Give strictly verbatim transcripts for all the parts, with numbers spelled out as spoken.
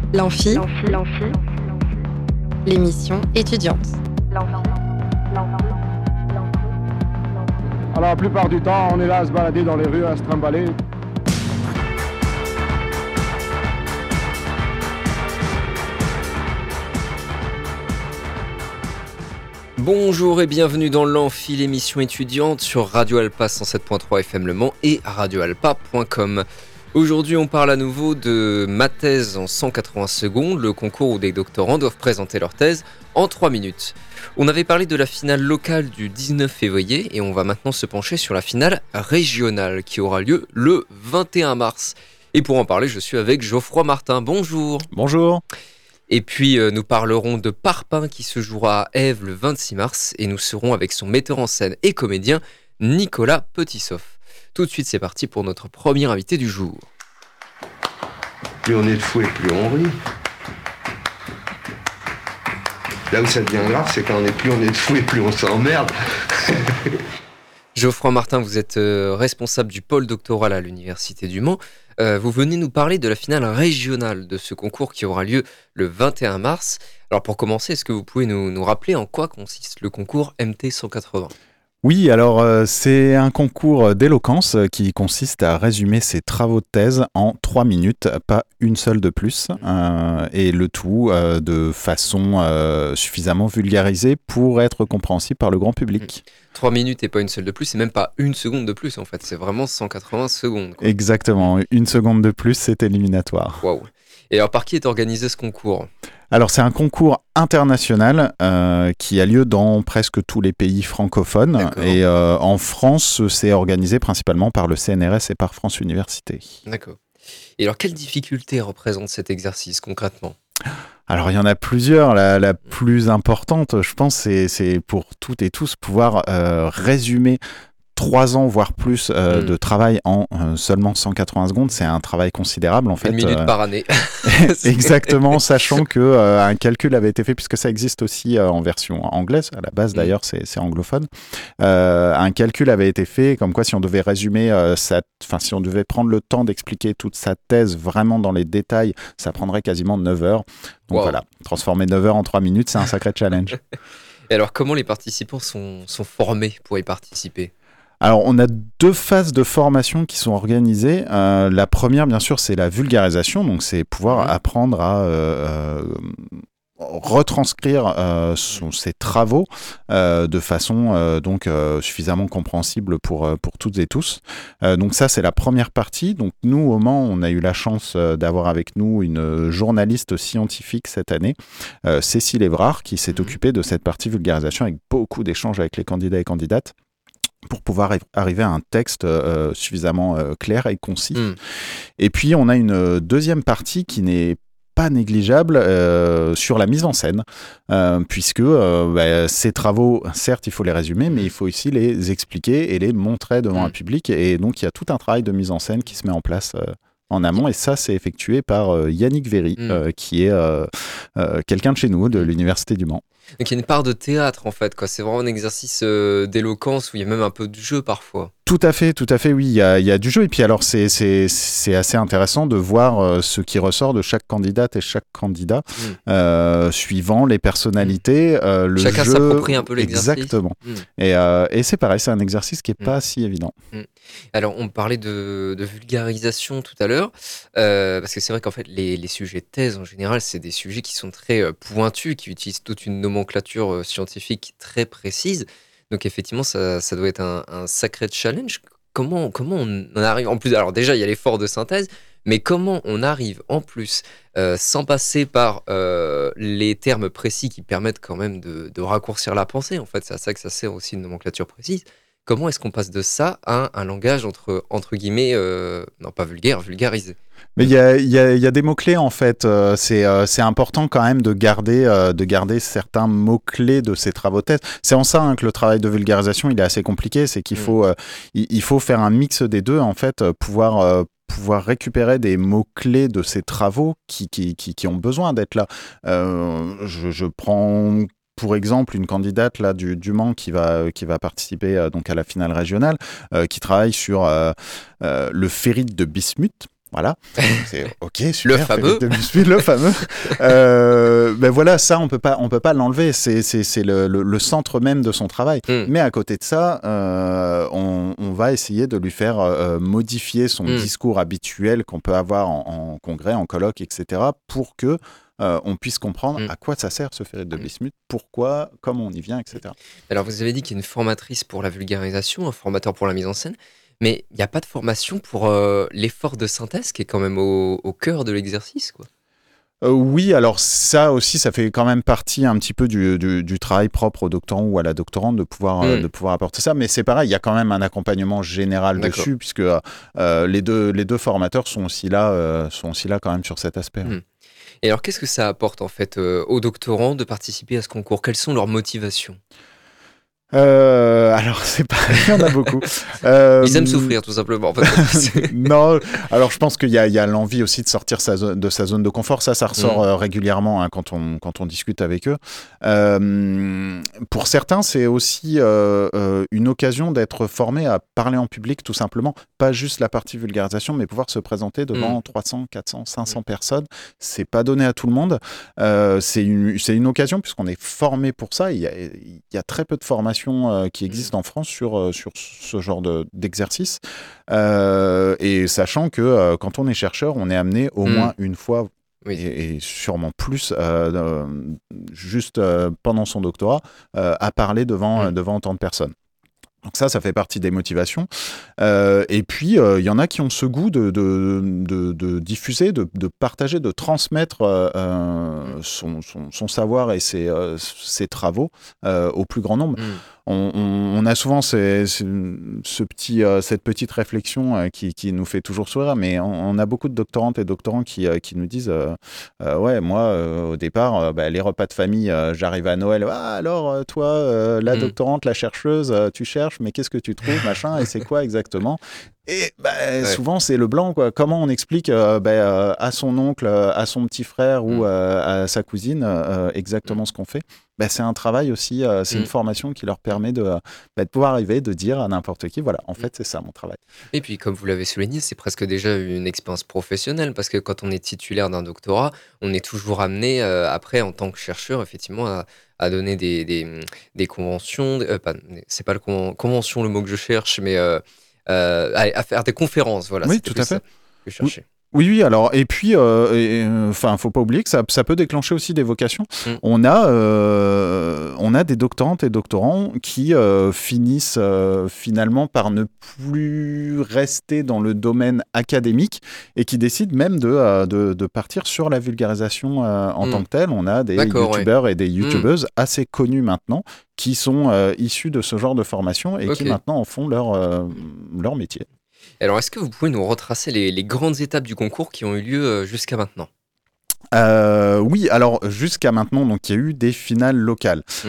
L'Amphi, l'émission étudiante. Alors la plupart du temps, on est là à se balader dans les rues, à se trimballer. Bonjour et bienvenue dans l'Amphi, l'émission étudiante sur Radio Alpa cent sept point trois F M Le Mans et radio alpa point com. Aujourd'hui, on parle à nouveau de ma thèse en cent quatre-vingts secondes, le concours où des doctorants doivent présenter leur thèse en trois minutes. On avait parlé de la finale locale du dix-neuf février et on va maintenant se pencher sur la finale régionale qui aura lieu le vingt et un mars. Et pour en parler, je suis avec Geoffroy Martin. Bonjour. Bonjour. Et puis euh, nous parlerons de Parpaing qui se jouera à Ève le vingt-six mars et nous serons avec son metteur en scène et comédien Nicolas Petissoff. Tout de suite, c'est parti pour notre premier invité du jour. Plus on est de fou et plus on rit. Là où ça devient grave, c'est quand on est plus on est de fou et plus on s'emmerde. Geoffroy Martin, vous êtes euh, responsable du pôle doctoral à l'Université du Mans. Euh, vous venez nous parler de la finale régionale de ce concours qui aura lieu le vingt et un mars. Alors pour commencer, est-ce que vous pouvez nous, nous rappeler en quoi consiste le concours M T cent quatre-vingts ? Oui, alors euh, c'est un concours d'éloquence qui consiste à résumer ses travaux de thèse en trois minutes, pas une seule de plus, euh, et le tout euh, de façon euh, suffisamment vulgarisée pour être compréhensible par le grand public. Trois minutes et pas une seule de plus, c'est même pas une seconde de plus en fait, c'est vraiment cent quatre-vingts secondes. Quoi. Exactement, une seconde de plus, c'est éliminatoire. Waouh. Et alors par qui est organisé ce concours ? Alors c'est un concours international euh, qui a lieu dans presque tous les pays francophones. D'accord. Et euh, en France, c'est organisé principalement par le C N R S et par France Université. D'accord. Et alors quelles difficultés représente cet exercice concrètement ? Alors il y en a plusieurs. La, la plus importante, je pense, c'est, c'est pour toutes et tous pouvoir euh, résumer trois ans, voire plus, euh, mmh. de travail en euh, seulement cent quatre-vingts secondes. C'est un travail considérable, en fait. Une minute euh, par année. Exactement, sachant qu'un euh, calcul avait été fait, puisque ça existe aussi euh, en version anglaise. À la base, d'ailleurs, mmh. c'est, c'est anglophone. Euh, un calcul avait été fait, comme quoi, si on devait résumer, euh, sa, enfin, si on devait prendre le temps d'expliquer toute sa thèse vraiment dans les détails, ça prendrait quasiment neuf heures. Donc wow. Voilà, transformer neuf heures en trois minutes, c'est un sacré challenge. Et alors, comment les participants sont, sont formés pour y participer ? Alors, on a deux phases de formation qui sont organisées. Euh, la première, bien sûr, c'est la vulgarisation. Donc, c'est pouvoir mmh. apprendre à euh, euh, retranscrire euh, son, ses travaux euh, de façon euh, donc euh, suffisamment compréhensible pour euh, pour toutes et tous. Euh, donc ça, c'est la première partie. Donc nous, au Mans, on a eu la chance euh, d'avoir avec nous une journaliste scientifique cette année, euh, Cécile Évrard, qui s'est mmh. occupée de cette partie vulgarisation avec beaucoup d'échanges avec les candidats et candidates, pour pouvoir arriver à un texte euh, suffisamment euh, clair et concis. Mmh. Et puis, on a une deuxième partie qui n'est pas négligeable euh, sur la mise en scène, euh, puisque euh, bah, ces travaux, certes, il faut les résumer, mais il faut aussi les expliquer et les montrer devant mmh. un public. Et donc, il y a tout un travail de mise en scène qui se met en place euh, en amont, et ça, c'est effectué par euh, Yannick Véry, mmh. euh, qui est euh, euh, quelqu'un de chez nous, de l'Université du Mans. Donc il y a une part de théâtre en fait, quoi. C'est vraiment un exercice euh, d'éloquence où il y a même un peu de jeu parfois. Tout à fait, tout à fait, oui, il y a, il y a du jeu. Et puis alors, c'est, c'est, c'est assez intéressant de voir euh, ce qui ressort de chaque candidate et chaque candidat, mmh. euh, suivant les personnalités, mmh. euh, le Chacun jeu. s'approprie un peu l'exercice. Exactement. Mmh. Et, euh, et c'est pareil, c'est un exercice qui n'est mmh. pas si évident. Mmh. Alors, on parlait de, de vulgarisation tout à l'heure, euh, parce que c'est vrai qu'en fait, les, les sujets de thèse, en général, c'est des sujets qui sont très euh, pointus, qui utilisent toute une nomenclature euh, scientifique très précise. Donc effectivement, ça, ça doit être un, un sacré challenge. Comment, comment on en arrive en plus ? Alors déjà, il y a l'effort de synthèse, mais comment on arrive en plus, euh, sans passer par euh, les termes précis qui permettent quand même de, de raccourcir la pensée. En fait, c'est à ça que ça sert aussi une nomenclature précise. Comment est-ce qu'on passe de ça à un langage entre, entre guillemets, euh, non pas vulgaire, vulgarisé ? Mais il y a, y a, y a des mots-clés en fait, euh, c'est, euh, c'est important quand même de garder, euh, de garder certains mots-clés de ces travaux de thèse. C'est en ça hein, que le travail de vulgarisation il est assez compliqué, c'est qu'il mmh. faut, euh, il, il faut faire un mix des deux en fait, pouvoir... Euh, pouvoir récupérer des mots-clés de ces travaux qui, qui, qui, qui ont besoin d'être là. Euh, je, je prends pour exemple une candidate là, du, du Mans qui va, qui va participer euh, donc à la finale régionale, euh, qui travaille sur euh, euh, le ferrite de bismuth. Voilà, c'est ok, super. Le fameux. De Bismuth, le fameux. Euh, ben voilà, ça, on peut pas, on peut pas l'enlever. C'est, c'est, c'est le, le, le centre même de son travail. Mm. Mais à côté de ça, euh, on, on va essayer de lui faire euh, modifier son mm. discours habituel qu'on peut avoir en, en congrès, en colloque, et cetera, pour que euh, on puisse comprendre mm. à quoi ça sert ce ferrite de bismuth, pourquoi, comment on y vient, et cetera. Alors, vous avez dit qu'il y a une formatrice pour la vulgarisation, un formateur pour la mise en scène. Mais il n'y a pas de formation pour euh, l'effort de synthèse qui est quand même au, au cœur de l'exercice, quoi. Euh, oui, alors ça aussi, ça fait quand même partie un petit peu du, du, du travail propre au doctorant ou à la doctorante de pouvoir, mmh. euh, de pouvoir apporter ça. Mais c'est pareil, il y a quand même un accompagnement général D'accord. dessus, puisque euh, les, deux, les deux formateurs sont aussi, là, euh, sont aussi là quand même sur cet aspect. Mmh. Et alors, qu'est-ce que ça apporte en fait euh, aux doctorants de participer à ce concours ? Quelles sont leurs motivations ? Euh, alors c'est pas, il y en a beaucoup. Euh, Ils aiment souffrir tout simplement. En fait. Non, alors je pense qu'il y a, il y a l'envie aussi de sortir sa zone, de sa zone de confort. Ça, ça ressort mmh. euh, régulièrement hein, quand on quand on discute avec eux. Euh, pour certains, c'est aussi euh, euh, une occasion d'être formé à parler en public, tout simplement. Pas juste la partie vulgarisation, mais pouvoir se présenter devant mmh. trois cents, quatre cents, cinq cents mmh. personnes. C'est pas donné à tout le monde. Euh, c'est une c'est une occasion puisqu'on est formé pour ça. Il y a il y a très peu de formations qui existe en France sur, sur ce genre de, d'exercice. Euh, et sachant que euh, quand on est chercheur, on est amené au mmh. moins une fois, oui. et, et sûrement plus, euh, euh, juste euh, pendant son doctorat, euh, à parler devant, mmh. euh, devant autant de personnes. Donc ça, ça fait partie des motivations. Euh, et puis, il euh, y en a qui ont ce goût de, de, de, de diffuser, de, de partager, de transmettre euh, son, son, son savoir et ses, euh, ses travaux euh, au plus grand nombre. Mmh. On, on, on a souvent ces, ces, ce petit, euh, cette petite réflexion euh, qui, qui nous fait toujours sourire, mais on, on a beaucoup de doctorantes et doctorants qui, euh, qui nous disent euh, euh, ouais, moi, euh, au départ, euh, bah, les repas de famille, euh, j'arrive à Noël, ah, alors, euh, toi, euh, la mmh. doctorante, la chercheuse, euh, tu cherches, mais qu'est-ce que tu trouves, machin, et c'est quoi exactement ? Et bah, ouais. souvent, c'est le blanc, quoi. Comment on explique euh, bah, euh, à son oncle, euh, à son petit frère mmh. ou euh, à sa cousine euh, exactement mmh. ce qu'on fait ? Bah, c'est un travail aussi, euh, c'est mmh. une formation qui leur permet de, bah, de pouvoir arriver, de dire à n'importe qui, voilà, en fait, c'est ça mon travail. Et puis, comme vous l'avez souligné, c'est presque déjà une expérience professionnelle, parce que quand on est titulaire d'un doctorat, on est toujours amené, euh, après, en tant que chercheur, effectivement, à, à donner des, des, des conventions, euh, pas, c'est pas le con, convention le mot que je cherche, mais euh, euh, à, à faire des conférences, voilà. Oui, tout à fait. Que je cherchais. Oui. Oui, oui, alors, et puis, enfin, euh, euh, faut pas oublier que ça, ça peut déclencher aussi des vocations. Mm. On a, euh, on a des doctorantes et doctorants qui euh, finissent euh, finalement par ne plus rester dans le domaine académique et qui décident même de, euh, de, de partir sur la vulgarisation euh, en mm. tant que telle. On a des D'accord, youtubeurs ouais. et des youtubeuses mm. assez connus maintenant qui sont euh, issus de ce genre de formation et okay. qui maintenant en font leur, euh, leur métier. Alors, est-ce que vous pouvez nous retracer les, les grandes étapes du concours qui ont eu lieu jusqu'à maintenant ? Euh, oui, alors jusqu'à maintenant, donc il y a eu des finales locales. Mmh.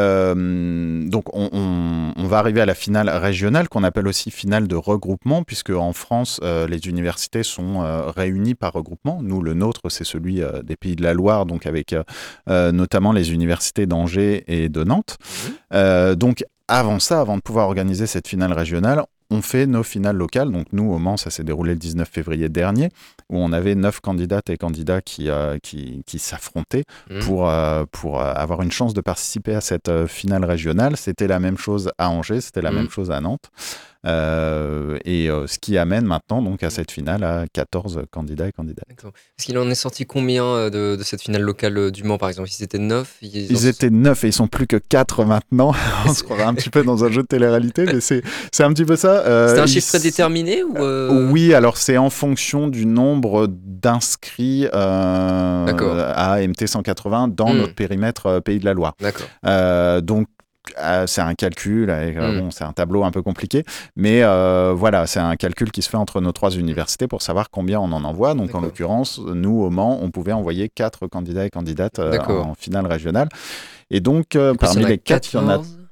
Euh, donc on, on, on va arriver à la finale régionale qu'on appelle aussi finale de regroupement, puisque en France, euh, les universités sont euh, réunies par regroupement. Nous, le nôtre, c'est celui euh, des Pays de la Loire, donc avec euh, notamment les universités d'Angers et de Nantes. Mmh. Euh, donc avant ça, avant de pouvoir organiser cette finale régionale, on fait nos finales locales. Donc nous, au Mans, ça s'est déroulé le dix-neuf février dernier, où on avait neuf candidates et candidats qui, euh, qui, qui s'affrontaient mmh. pour, euh, pour avoir une chance de participer à cette euh, finale régionale. C'était la même chose à Angers, c'était la mmh. même chose à Nantes. Euh, et euh, ce qui amène maintenant donc à cette finale à quatorze candidats et candidates. D'accord. Est-ce qu'il en est sorti combien de, de cette finale locale du Mans, par exemple ? Ils étaient neuf Ils, ils étaient neuf et ils sont plus que quatre maintenant. On se croirait un petit peu dans un jeu de télé-réalité, mais c'est, c'est un petit peu ça. Euh, c'est un chiffre ils... prédéterminé ou euh... Oui, alors c'est en fonction du nombre d'inscrits euh, à M T cent quatre-vingts dans mmh. notre périmètre euh, Pays de la Loire. D'accord. Euh, donc Euh, c'est un calcul, et, euh, mmh. bon, c'est un tableau un peu compliqué, mais euh, voilà, c'est un calcul qui se fait entre nos trois universités pour savoir combien on en envoie. Donc, D'accord. en l'occurrence, nous, au Mans, on pouvait envoyer quatre candidats et candidates euh, en, en finale régionale. Et donc, euh, parmi les quatre, il y en a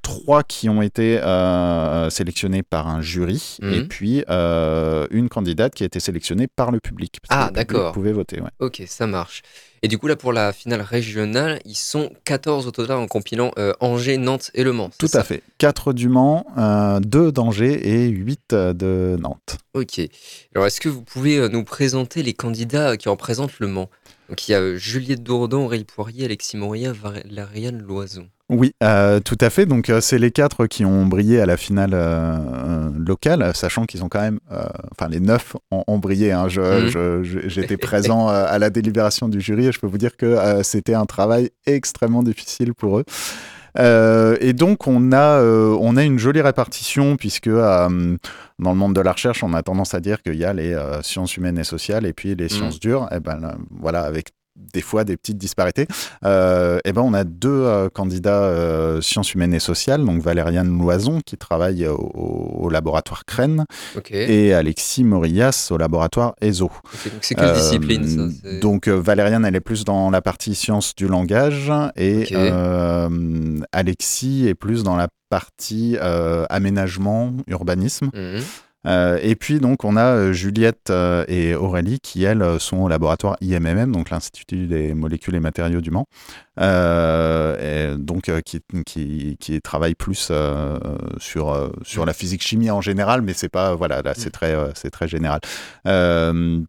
trois qui ont été euh, sélectionnés par un jury Mhm. et puis euh, une candidate qui a été sélectionnée par le public. Parce Ah, que le public d'accord. pouvait voter, ouais. Ok, ça marche. Et du coup, là, pour la finale régionale, ils sont quatorze au total en compilant euh, Angers, Nantes et Le Mans. c'est Tout à ça fait. quatre du Mans, euh, deux d'Angers et huit de Nantes. Ok. Alors, est-ce que vous pouvez euh, nous présenter les candidats qui représentent Le Mans? Donc, il y a euh, Juliette Dourdan, Aurélie Poirier, Alexis Moria, Valériane Loison. Oui, euh, tout à fait. Donc, euh, c'est les quatre qui ont brillé à la finale euh, euh, locale, sachant qu'ils ont quand même... euh, Enfin, les neuf ont, ont brillé. Hein. Je, Mhm. je- je- j'étais présent euh, à la délibération du jury et je peux vous dire que euh, c'était un travail extrêmement difficile pour eux. Euh, et donc, on a, euh, on a une jolie répartition, puisque euh, dans le monde de la recherche, on a tendance à dire qu'il y a les euh, sciences humaines et sociales et puis les Mhm. sciences dures. Et ben, là, voilà, avec des fois des petites disparités. Euh, et ben, on a deux euh, candidats euh, sciences humaines et sociales, donc Valériane Loison, qui travaille au, au laboratoire Crène, Ok. et Alexis Morillas au laboratoire E S O. Ok, donc, c'est quelle discipline, ça? Euh, C'est- donc euh, Valériane, elle est plus dans la partie sciences du langage et Ok. euh, Alexis est plus dans la partie euh, aménagement, urbanisme. Mhm. Euh, et puis donc on a euh, Juliette euh, et Aurélie qui elles euh, sont au laboratoire I M M M, donc l'Institut des molécules et matériaux du Mans, euh, et donc euh, qui, qui, qui travaille plus euh, sur, euh, sur la physique chimie en général, mais c'est pas voilà là c'est très euh, c'est très général. Euh,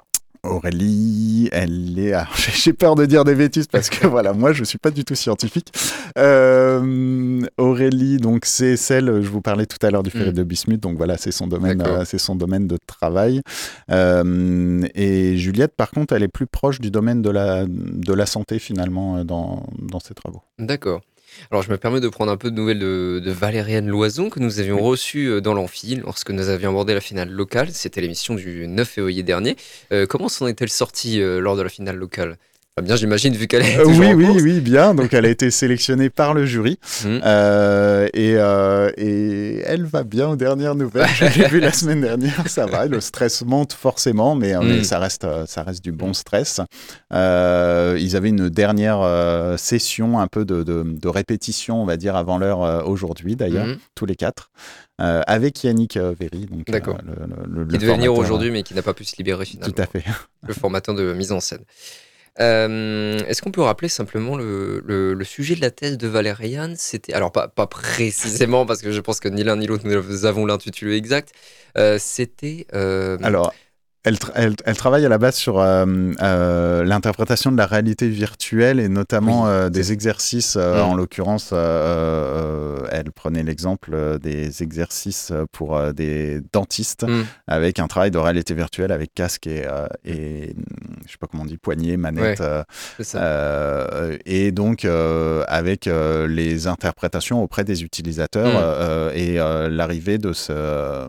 Aurélie, elle est. Alors, j'ai j'ai peur de dire des bêtises parce que voilà, moi je suis pas du tout scientifique. Euh, Aurélie, donc c'est celle, je vous parlais tout à l'heure du ferrite Mm. de bismuth, donc voilà, c'est son domaine, D'accord. euh, c'est son domaine de travail. Euh, et Juliette, par contre, elle est plus proche du domaine de la de la santé finalement euh, dans dans ses travaux. D'accord. Alors, je me permets de prendre un peu de nouvelles de, de Valériane Loison que nous avions Oui. reçue euh, dans l'amphi lorsque nous avions abordé la finale locale. C'était l'émission du neuf février dernier. Euh, comment s'en est-elle sortie euh, lors de la finale locale? Ah, bien, j'imagine, vu qu'elle est Euh, toujours oui, en oui, course. oui, bien. Donc, elle a été sélectionnée par le jury. Mhm. Euh, et, euh, et elle va bien aux dernières nouvelles. Je l'ai vu la semaine dernière, ça va. Le stress monte forcément, mais, euh, mais Mm. ça, reste, euh, ça reste du bon stress. Euh, ils avaient une dernière euh, session, un peu de, de, de répétition, on va dire, avant l'heure euh, aujourd'hui, d'ailleurs, Mhm. tous les quatre, euh, avec Yannick euh, Véry. Donc, D'accord. euh, le, le- le Qui devait venir formateur, aujourd'hui, mais qui n'a pas pu se libérer finalement. Tout à fait. Le formateur de mise en scène. Euh, Est-ce qu'on peut rappeler simplement le, le- le sujet de la thèse de Valériane? C'était, alors pas, pas précisément, parce que je pense que ni l'un ni l'autre nous avons l'intitulé exact. Euh, C'était. euh, Alors, elle, tra- elle- elle travaille à la base sur euh, euh, l'interprétation de la réalité virtuelle et notamment Oui, euh, des c'est- exercices. euh, Mm. En l'occurrence, euh, euh, elle prenait l'exemple euh, des exercices pour euh, des dentistes Mm. avec un travail de réalité virtuelle avec casque et, euh, et je sais pas comment on dit, poignée, manette. Ouais. euh, c'est ça. euh, et donc, euh, avec euh, les interprétations auprès des utilisateurs Mm. euh, et euh, l'arrivée de ce, euh,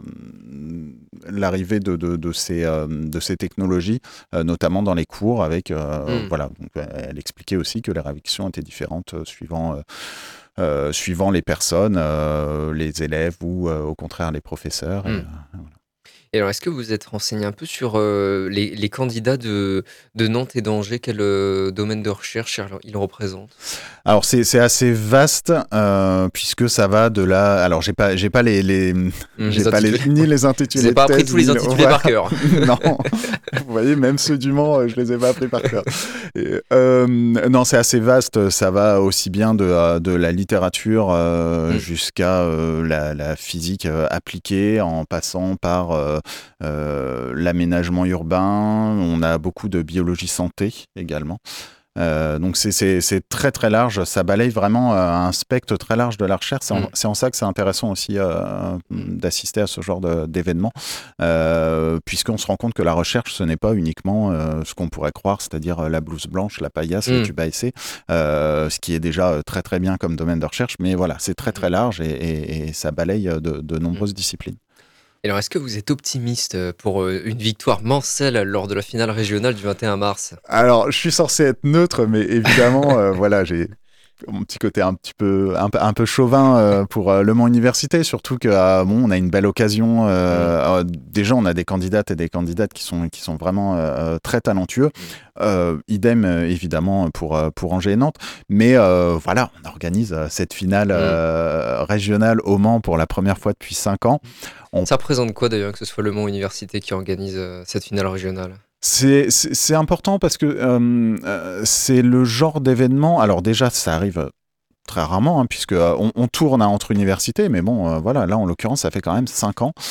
l'arrivée de, de, de ces, euh, de ces technologies, euh, notamment dans les cours, avec, euh, Mm. voilà, donc, elle expliquait aussi que les réactions étaient différentes euh, suivant, euh, euh, suivant les personnes, euh, les élèves ou euh, au contraire les professeurs. Et, Mm. euh, voilà. Et alors, est-ce que vous êtes renseigné un peu sur euh, les, les candidats de, de Nantes et d'Angers? Quel euh, domaine de recherche ils représentent? Alors c'est c'est assez vaste euh, puisque ça va de là. Alors j'ai pas j'ai pas les, les Mm, j'ai les pas les, intitulés. ni les Je intitulés. n'ai pas de appris thèse, tous les ni le- intitulés voilà. par cœur. Non, vous voyez, même ceux du Mans, euh, je les ai pas appris par cœur. Et, euh, non, c'est assez vaste. Ça va aussi bien de, euh, de la littérature euh, Mm. jusqu'à euh, la, la physique euh, appliquée, en passant par euh, euh, l'aménagement urbain. On a beaucoup de biologie santé également. Euh, donc c'est- c'est c'est très très large, ça balaye vraiment euh, un spectre très large de la recherche. C'est en, Mm. c'est en ça que c'est intéressant aussi euh, d'assister à ce genre de- d'événements, euh, puisqu'on se rend compte que la recherche, ce n'est pas uniquement euh, ce qu'on pourrait croire, c'est-à-dire euh, la blouse blanche, la paillasse, Mm. le tube à essai, euh, ce qui est déjà euh, très très bien comme domaine de recherche, mais voilà, c'est très très large et, et- et ça balaye euh, de, de nombreuses disciplines. Et alors, est-ce que vous êtes optimiste pour euh, une victoire mancelle lors de la finale régionale du vingt et un mars? Alors, je suis censé être neutre, mais évidemment, euh, voilà, j'ai mon petit côté un petit peu un, un peu chauvin euh, pour euh, Le Mans Université, surtout que euh, bon, on a une belle occasion. Euh, mmh. euh, déjà, on a des candidates et des candidates qui sont qui sont vraiment euh, très talentueux. Mmh. Euh, idem euh, évidemment pour pour Angers et Nantes, mais euh, voilà, on organise euh, cette finale euh, régionale au Mans pour la première fois depuis cinq ans. On... Ça représente quoi d'ailleurs que ce soit Le Mans Université qui organise euh, cette finale régionale? C'est, c'est, c'est important parce que euh, euh, c'est le genre d'événement. Alors déjà, ça arrive très rarement, hein, puisque euh, on, on tourne hein, entre universités, mais bon, euh, voilà, là en l'occurrence, ça fait quand même cinq ans.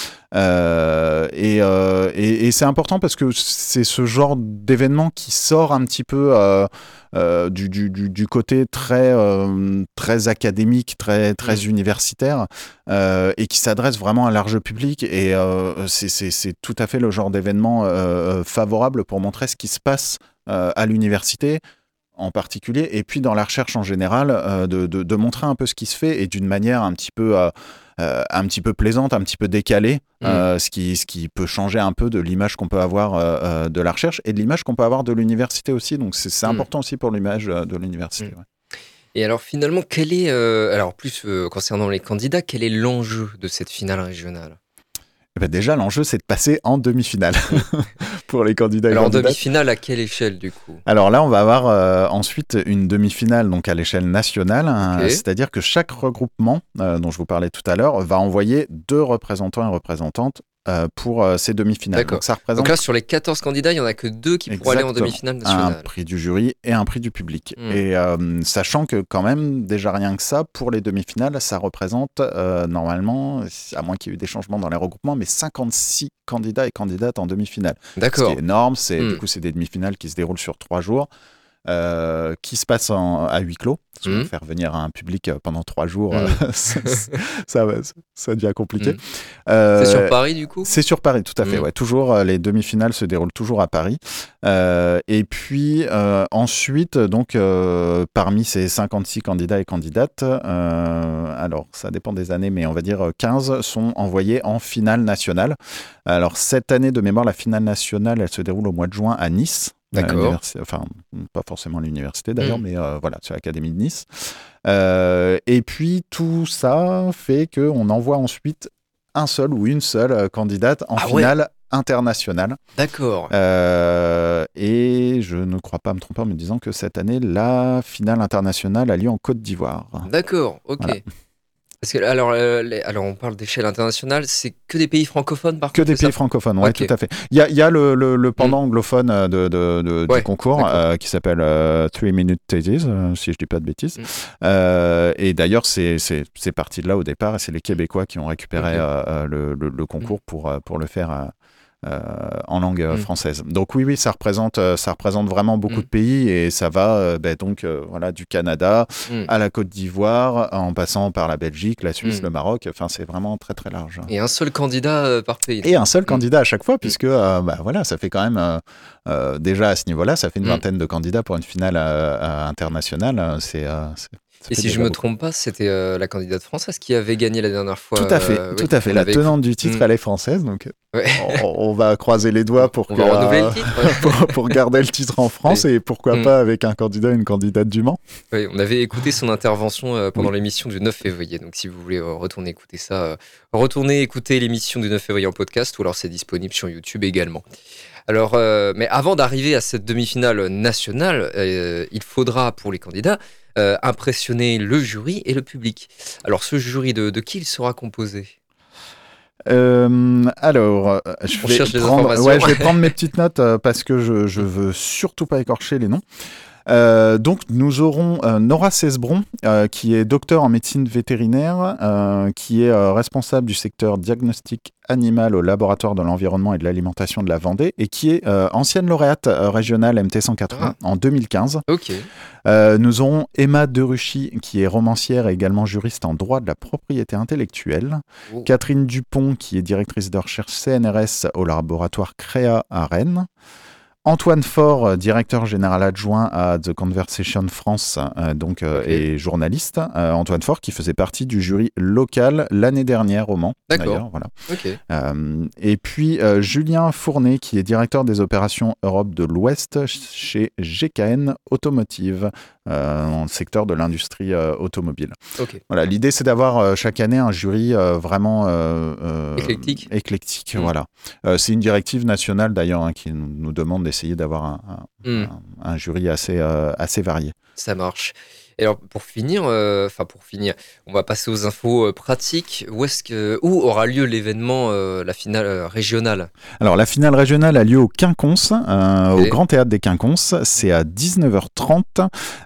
Euh, et, euh, et, et c'est important parce que c'est ce genre d'événement qui sort un petit peu euh, euh, du, du, du, du côté très, euh, très académique, très, très mmh. universitaire, euh, et qui s'adresse vraiment à un large public. Et euh, c'est, c'est, c'est tout à fait le genre d'événement euh, favorable pour montrer ce qui se passe euh, à l'université en particulier, et puis dans la recherche en général, euh, de, de, de montrer un peu ce qui se fait et d'une manière un petit peu, euh, euh, un petit peu plaisante, un petit peu décalée, mmh. euh, ce, qui, ce qui peut changer un peu de l'image qu'on peut avoir euh, de la recherche et de l'image qu'on peut avoir de l'université aussi. Donc c'est, c'est mmh. important aussi pour l'image de l'université. Mmh. Ouais. Et alors finalement, quel est, euh, alors plus euh, concernant les candidats, quel est l'enjeu de cette finale régionale ? Ben déjà, l'enjeu, c'est de passer en demi-finale pour les candidats. Alors, et en demi-finale, à quelle échelle, du coup ? Alors là, on va avoir euh, ensuite une demi-finale donc à l'échelle nationale. Okay. Euh, c'est-à-dire que chaque regroupement, euh, dont je vous parlais tout à l'heure, va envoyer deux représentants et représentantes euh, pour euh, ces demi-finales. D'accord. Donc, ça représente... donc là, sur les quatorze candidats, il n'y en a que deux qui pourront aller en demi-finale nationale. Un prix du jury et un prix du public. Mmh. Et euh, sachant que quand même, déjà rien que ça, pour les demi-finales, ça représente euh, normalement, à moins qu'il y ait eu des changements dans les regroupements, mais cinquante-six candidats et candidates en demi-finale. D'accord. Ce qui est énorme. C'est, mmh. Du coup, c'est des demi-finales qui se déroulent sur trois jours. Euh, qui se passe en, à huis clos. Parce que mmh. faire venir un public pendant trois jours, mmh. euh, ça, ça, ça devient compliqué. Mmh. Euh, c'est sur Paris, du coup ? C'est sur Paris, tout à fait. Mmh. Ouais. Toujours, euh, les demi-finales se déroulent toujours à Paris. Euh, et puis, euh, ensuite, donc, euh, parmi ces cinquante-six candidats et candidates, euh, alors, ça dépend des années, mais on va dire quinze sont envoyés en finale nationale. Alors, cette année, de mémoire, la finale nationale, elle se déroule au mois de juin à Nice. D'accord. Enfin, pas forcément l'université d'ailleurs, mmh. mais euh, voilà, c'est l'Académie de Nice. Euh, et puis, tout ça fait qu'on envoie ensuite un seul ou une seule candidate en ah finale ouais. internationale. D'accord. Euh, et je ne crois pas me tromper en me disant que cette année, la finale internationale a lieu en Côte d'Ivoire. D'accord, ok. Voilà. Parce que, alors, euh, les, alors, on parle d'échelle internationale, c'est que des pays francophones par Que contre, des pays ça francophones, oui, okay. tout à fait. Il y a, il y a le, le, le pendant mmh. anglophone de, de, de, ouais, du concours euh, qui s'appelle euh, Three Minute Thesis, euh, si je ne dis pas de bêtises. Mmh. Euh, et d'ailleurs, c'est, c'est, c'est parti de là au départ, et c'est les Québécois qui ont récupéré okay. euh, le, le, le concours mmh. pour, pour le faire à, Euh, en langue euh, mmh. française. Donc oui, oui, ça représente, euh, ça représente vraiment beaucoup mmh. de pays et ça va euh, bah, donc euh, voilà du Canada mmh. à la Côte d'Ivoire, en passant par la Belgique, la Suisse, mmh. le Maroc. Enfin, c'est vraiment très très large. Et un seul candidat euh, par pays. Et un seul mmh. candidat à chaque fois, puisque euh, bah, voilà, ça fait quand même euh, euh, déjà à ce niveau-là, ça fait une mmh. vingtaine de candidats pour une finale euh, internationale. C'est, euh, c'est Et si je ne me trompe pas, c'était euh, la candidate française qui avait gagné la dernière fois. Tout à fait, euh, tout oui, à fait. La tenante du titre, mmh. elle est française, donc ouais. on, on va croiser les doigts pour, on que, va renouveler le titre, ouais. pour, pour garder le titre en France oui. et pourquoi mmh. pas avec un candidat et une candidate du Mans. Oui, on avait écouté son intervention euh, pendant oui. l'émission du neuf février, donc si vous voulez euh, retourner écouter ça, euh, retournez écouter l'émission du neuf février en podcast ou alors c'est disponible sur YouTube également. Alors, euh, mais avant d'arriver à cette demi-finale nationale, euh, il faudra pour les candidats euh, impressionner le jury et le public. Alors, ce jury, de, de qui il sera composé ? Euh, alors, je On vais, cherche les prendre, informations. ouais, je vais prendre mes petites notes euh, parce que je, je veux surtout pas écorcher les noms. Euh, donc, nous aurons euh, Nora Cesbron, euh, qui est docteur en médecine vétérinaire, euh, qui est euh, responsable du secteur diagnostic animal au laboratoire de l'environnement et de l'alimentation de la Vendée, et qui est euh, ancienne lauréate euh, régionale M T cent quatre-vingts ah. en deux mille quinze. Ok. Euh, nous aurons Emma Deruchy, qui est romancière et également juriste en droit de la propriété intellectuelle. Oh. Catherine Dupont, qui est directrice de recherche C N R S au laboratoire Créa à Rennes. Antoine Faure, euh, directeur général adjoint à The Conversation France, euh, donc, euh, Okay. et journaliste. Euh, Antoine Faure qui faisait partie du jury local l'année dernière au Mans. D'accord. D'ailleurs, voilà. Ok. Euh, et puis euh, Julien Fournet qui est directeur des opérations Europe de l'Ouest chez G K N Automotive, euh, dans le secteur de l'industrie euh, automobile. Ok. Voilà, l'idée c'est d'avoir euh, chaque année un jury euh, vraiment euh, euh, Éclectique. éclectique, Mm. voilà. Euh, c'est une directive nationale d'ailleurs hein, qui nous, nous demande d'essayer d'avoir un, un, Mm. un, un jury assez, euh, assez varié. Ça marche. Et alors pour finir, euh, enfin pour finir, on va passer aux infos euh, pratiques. Où est-ce que où aura lieu l'événement, euh, la finale euh, régionale? Alors la finale régionale a lieu au Quinconce, euh, Ok. au Grand Théâtre des Quinconces, c'est à dix-neuf heures trente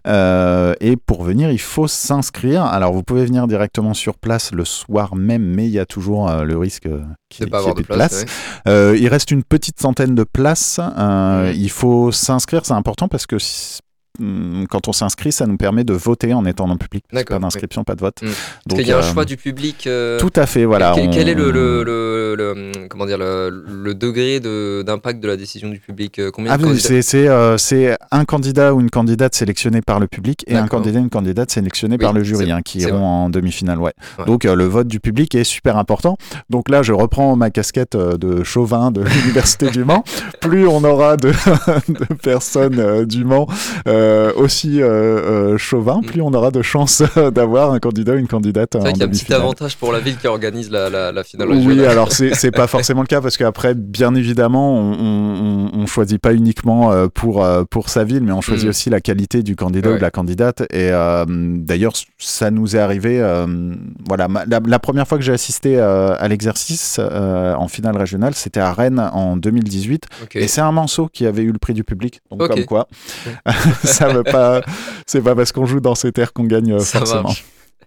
euh, et pour venir il faut s'inscrire. Alors vous pouvez venir directement sur place le soir même, mais il y a toujours euh, le risque euh, qu'il De pas qu'il y ait avoir de plus de place. place. ouais. Euh, il reste une petite centaine de places. Euh, Mhm. Il faut s'inscrire, c'est important parce que si- hum, quand on s'inscrit, ça nous permet de voter en étant dans le public. D'accord, Pas d'inscription, pas de vote. Mhm. Donc, Parce qu'il y a un euh, choix du public. euh, Tout à fait, voilà. quel, quel on- est le, le, le, le- hum, comment dire le, le degré de- d'impact de la décision du public? euh, Combien Ah de oui, candidats- c'est c'est, euh, c'est un candidat ou une candidate sélectionné par le public et un D'accord. candidat ou une candidate sélectionné Oui, par le jury c'est- hein, qui c'est iront vrai. en demi-finale. Ouais. Ouais. Donc euh, le vote du public est super important. Donc là, je reprends ma casquette euh, de chauvin de l'Université du Mans. Plus on aura de, de personnes euh, du Mans euh, aussi euh, euh, chauvin, plus on aura de chances d'avoir un candidat ou une candidate C'est en vrai qu'il y a un petit demi-finale. avantage pour la ville qui organise la, la, la finale Oui, régionale. alors c'est c'est pas forcément le cas parce qu'après, bien évidemment, on, on, on choisit pas uniquement euh, pour euh, pour sa ville, mais on choisit Mhm. aussi la qualité du candidat Ouais. ou de la candidate. Et euh, d'ailleurs, ça nous est arrivé. euh, voilà, ma- la, la première fois que j'ai assisté euh, à l'exercice euh, en finale régionale, c'était à Rennes en deux mille dix-huit, Ok. et c'est un Manceau qui avait eu le prix du public. Donc Ok. comme quoi, ça veut pas, c'est pas parce qu'on joue dans ces terres qu'on gagne euh, Ça forcément. marche.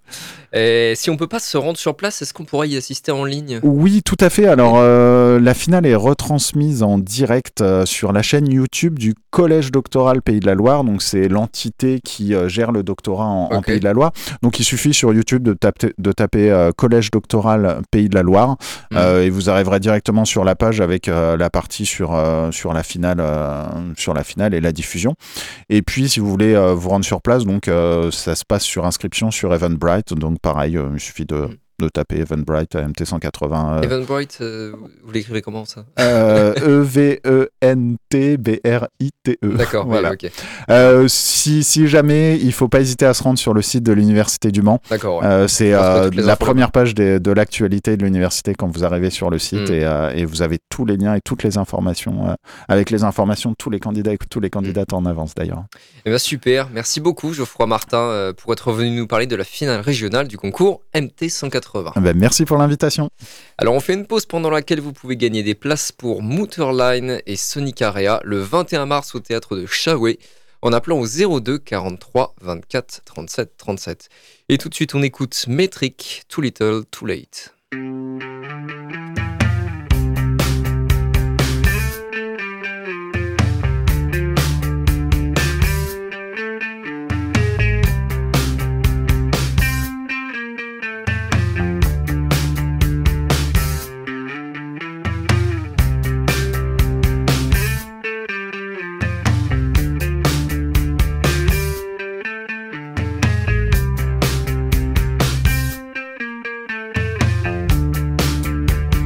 Et si on peut pas se rendre sur place, est-ce qu'on pourra y assister en ligne? Oui, tout à fait. Alors, euh, la finale est retransmise en direct euh, sur la chaîne YouTube du Collège doctoral Pays de la Loire. Donc, c'est l'entité qui euh, gère le doctorat en, en Ok. Pays de la Loire. Donc, il suffit sur YouTube de taper, de taper euh, Collège doctoral Pays de la Loire Mhm. euh, et vous arriverez directement sur la page avec euh, la partie sur, euh, sur, la finale, euh, sur la finale et la diffusion. Et puis, si vous voulez euh, vous rendre sur place, donc, euh, ça se passe sur inscription sur Eventbrite. Donc, pareil, euh, il suffit de, Mhm. de taper Eventbrite M T cent quatre-vingts. euh, Eventbrite, euh, vous l'écrivez comment ça? euh, E V E N T B R I T E. D'accord, oui, Voilà. ok. Euh, si, si jamais, il faut pas hésiter à se rendre sur le site de l'Université du Mans. D'accord, ouais. Euh, c'est On se met euh, toutes les la infos première page des- de l'actualité de l'université quand vous arrivez sur le site Mm. et, euh, et vous avez tous les liens et toutes les informations, euh, avec les informations de tous les candidats et tous les candidates en avance d'ailleurs. Eh ben, super, merci beaucoup Geoffroy Martin euh, pour être venu nous parler de la finale régionale du concours M T cent quatre-vingts. Ben, merci pour l'invitation. Alors on fait une pause pendant laquelle vous pouvez gagner des places pour Mooterline et Sonic Area le vingt et un mars au théâtre de Chaoué en appelant au zéro deux quarante-trois vingt-quatre trente-sept trente-sept. Et tout de suite on écoute Metric, Too Little, Too Late. Too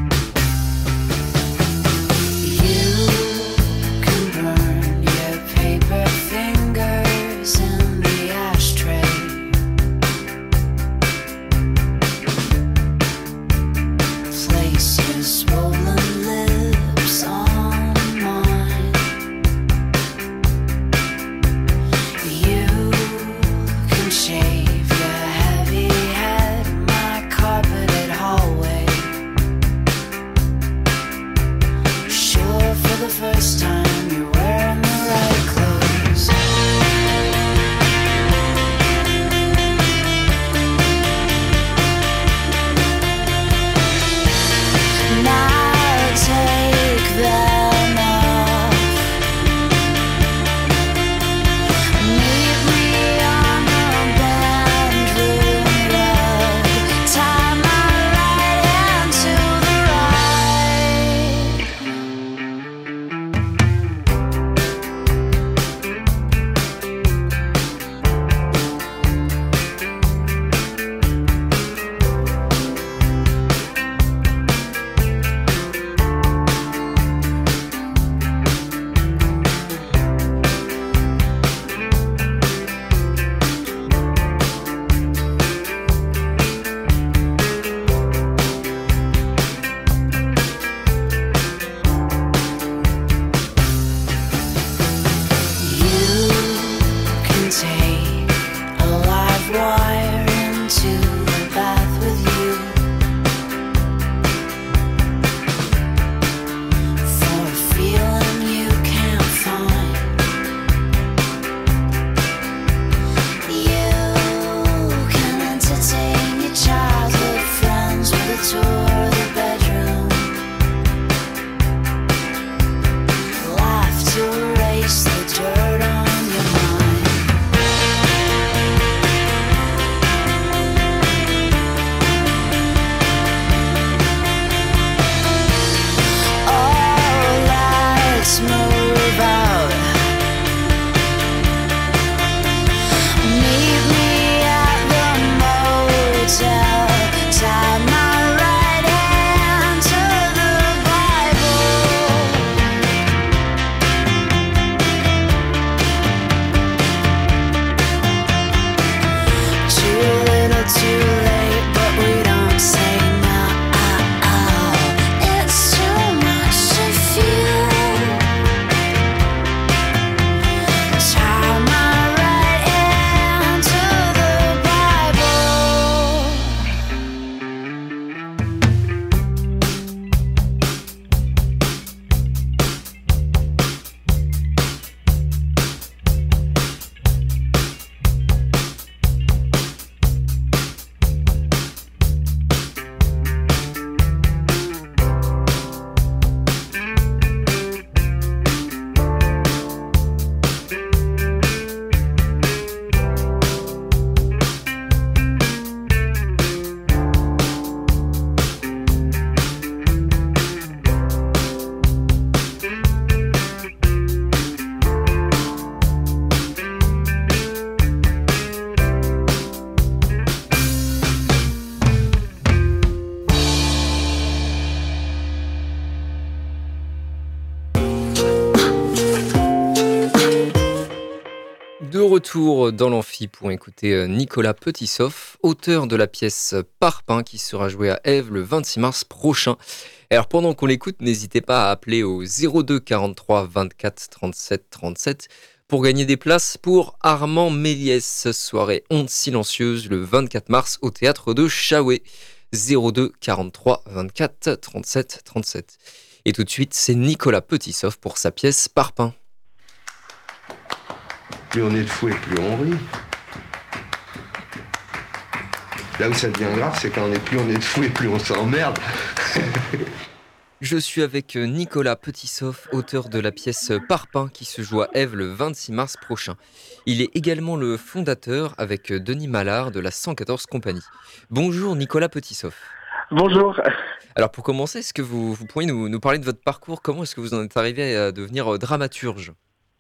De retour dans l'amphi pour écouter Nicolas Petitsoff, auteur de la pièce Parpaing qui sera jouée à Ève le vingt-six mars prochain. Alors pendant qu'on l'écoute, n'hésitez pas à appeler au zéro deux quarante-trois vingt-quatre trente-sept trente-sept pour gagner des places pour Armand Méliès, soirée Honte silencieuse le vingt-quatre mars au théâtre de Chaoué. zéro deux quarante-trois vingt-quatre trente-sept trente-sept. Et tout de suite, c'est Nicolas Petitsoff pour sa pièce Parpaing. Plus on est de fou et plus on rit. Là où ça devient grave, c'est quand on est plus on est de fou et plus on s'emmerde. Je suis avec Nicolas Petitsoff, auteur de la pièce Parpaing qui se joue à Ève le vingt-six mars prochain. Il est également le fondateur avec Denis Mallard de la cent quatorze Compagnie. Bonjour Nicolas Petitsoff. Bonjour. Alors pour commencer, est-ce que vous, vous pourriez nous, nous parler de votre parcours? Comment est-ce que vous en êtes arrivé à devenir dramaturge?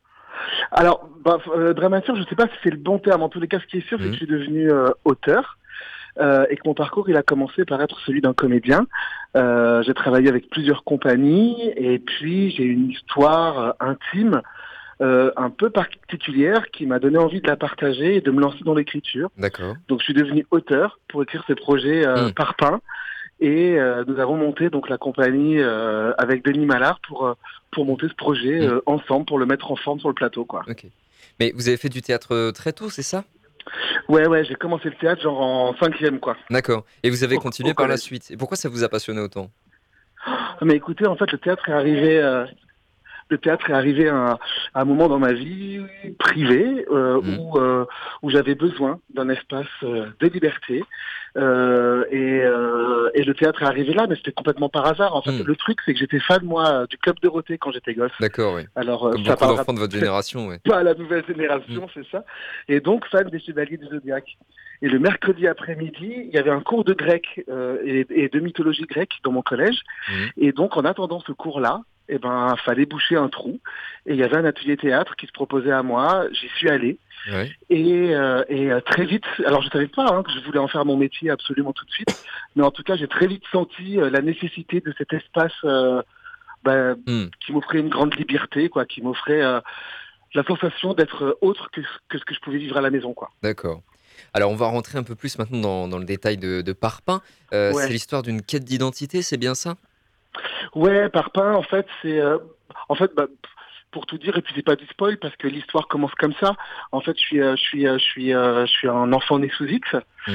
Alors, bah, euh, dramaturge, je ne sais pas si c'est le bon terme. En tous les cas, ce qui est sûr, mmh. c'est que je suis devenu euh, auteur euh, et que mon parcours, il a commencé par être celui d'un comédien. Euh, j'ai travaillé avec plusieurs compagnies et puis j'ai une histoire euh, intime euh, un peu particulière qui m'a donné envie de la partager et de me lancer dans l'écriture. D'accord. Donc, je suis devenu auteur pour écrire ce projet euh, mmh. Parpaing. Et euh, nous avons monté donc la compagnie euh, avec Denis Mallard pour euh, pour monter ce projet euh, ensemble, pour le mettre en forme sur le plateau, quoi. Ok. Mais vous avez fait du théâtre très tôt, c'est ça? Ouais, ouais, j'ai commencé le théâtre genre en cinquième, quoi. D'accord. Et vous avez continué au par la suite. Et pourquoi ça vous a passionné autant? Mais écoutez, en fait, le théâtre est arrivé. Euh... Le théâtre est arrivé à, à un moment dans ma vie privée euh, mmh. où, euh, où j'avais besoin d'un espace euh, de liberté euh, et, euh, et le théâtre est arrivé là, mais c'était complètement par hasard. En fait, mmh. le truc, c'est que j'étais fan moi du Club Dorothée quand j'étais gosse. D'accord, oui. Alors, comme ça beaucoup d'enfants de votre génération, oui. Pas la nouvelle génération, mmh. c'est ça. Et donc fan des Chevaliers du Zodiaque. Et le mercredi après-midi, il y avait un cours de grec euh, et, et de mythologie grecque dans mon collège. Mmh. Et donc, en attendant ce cours-là, eh ben, fallait boucher un trou. Et il y avait un atelier théâtre qui se proposait à moi. J'y suis allé. Ouais. Et, euh, et euh, très vite, alors je savais pas hein, que je voulais en faire mon métier absolument tout de suite, mais en tout cas, j'ai très vite senti euh, la nécessité de cet espace euh, bah, mmh. qui m'offrait une grande liberté, quoi, qui m'offrait euh, la sensation d'être autre que, que ce que je pouvais vivre à la maison, quoi. D'accord. Alors, on va rentrer un peu plus maintenant dans, dans le détail de, de Parpaing. Euh, ouais. C'est l'histoire d'une quête d'identité, c'est bien ça? Ouais, Parpaing, en fait, c'est... Euh, en fait, bah, pour tout dire, et puis c'est pas du spoil, parce que l'histoire commence comme ça. En fait, je suis, euh, je suis, euh, je suis, euh, je suis un enfant né sous X. Mmh.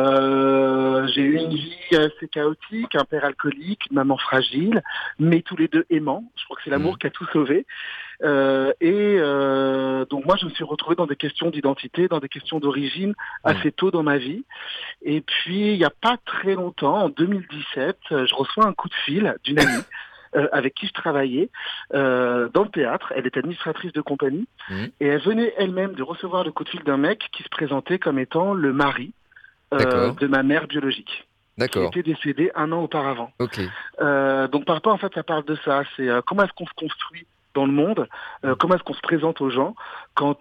Euh, j'ai eu une vie assez chaotique, un père alcoolique, une maman fragile, mais tous les deux aimants. Je crois que c'est l'amour mmh. qui a tout sauvé. Euh, et euh, donc moi, je me suis retrouvé dans des questions d'identité, dans des questions d'origine assez mmh. tôt dans ma vie. Et puis, il n'y a pas très longtemps, en deux mille dix-sept, je reçois un coup de fil d'une amie euh, avec qui je travaillais euh, dans le théâtre. Elle est administratrice de compagnie mmh. et elle venait elle-même de recevoir le coup de fil d'un mec qui se présentait comme étant le mari euh, de ma mère biologique. D'accord. Qui était décédée un an auparavant. Okay. Euh, donc par rapport, en fait, ça parle de ça. C'est euh, comment est-ce qu'on se construit dans le monde, euh, comment est-ce qu'on se présente aux gens quand...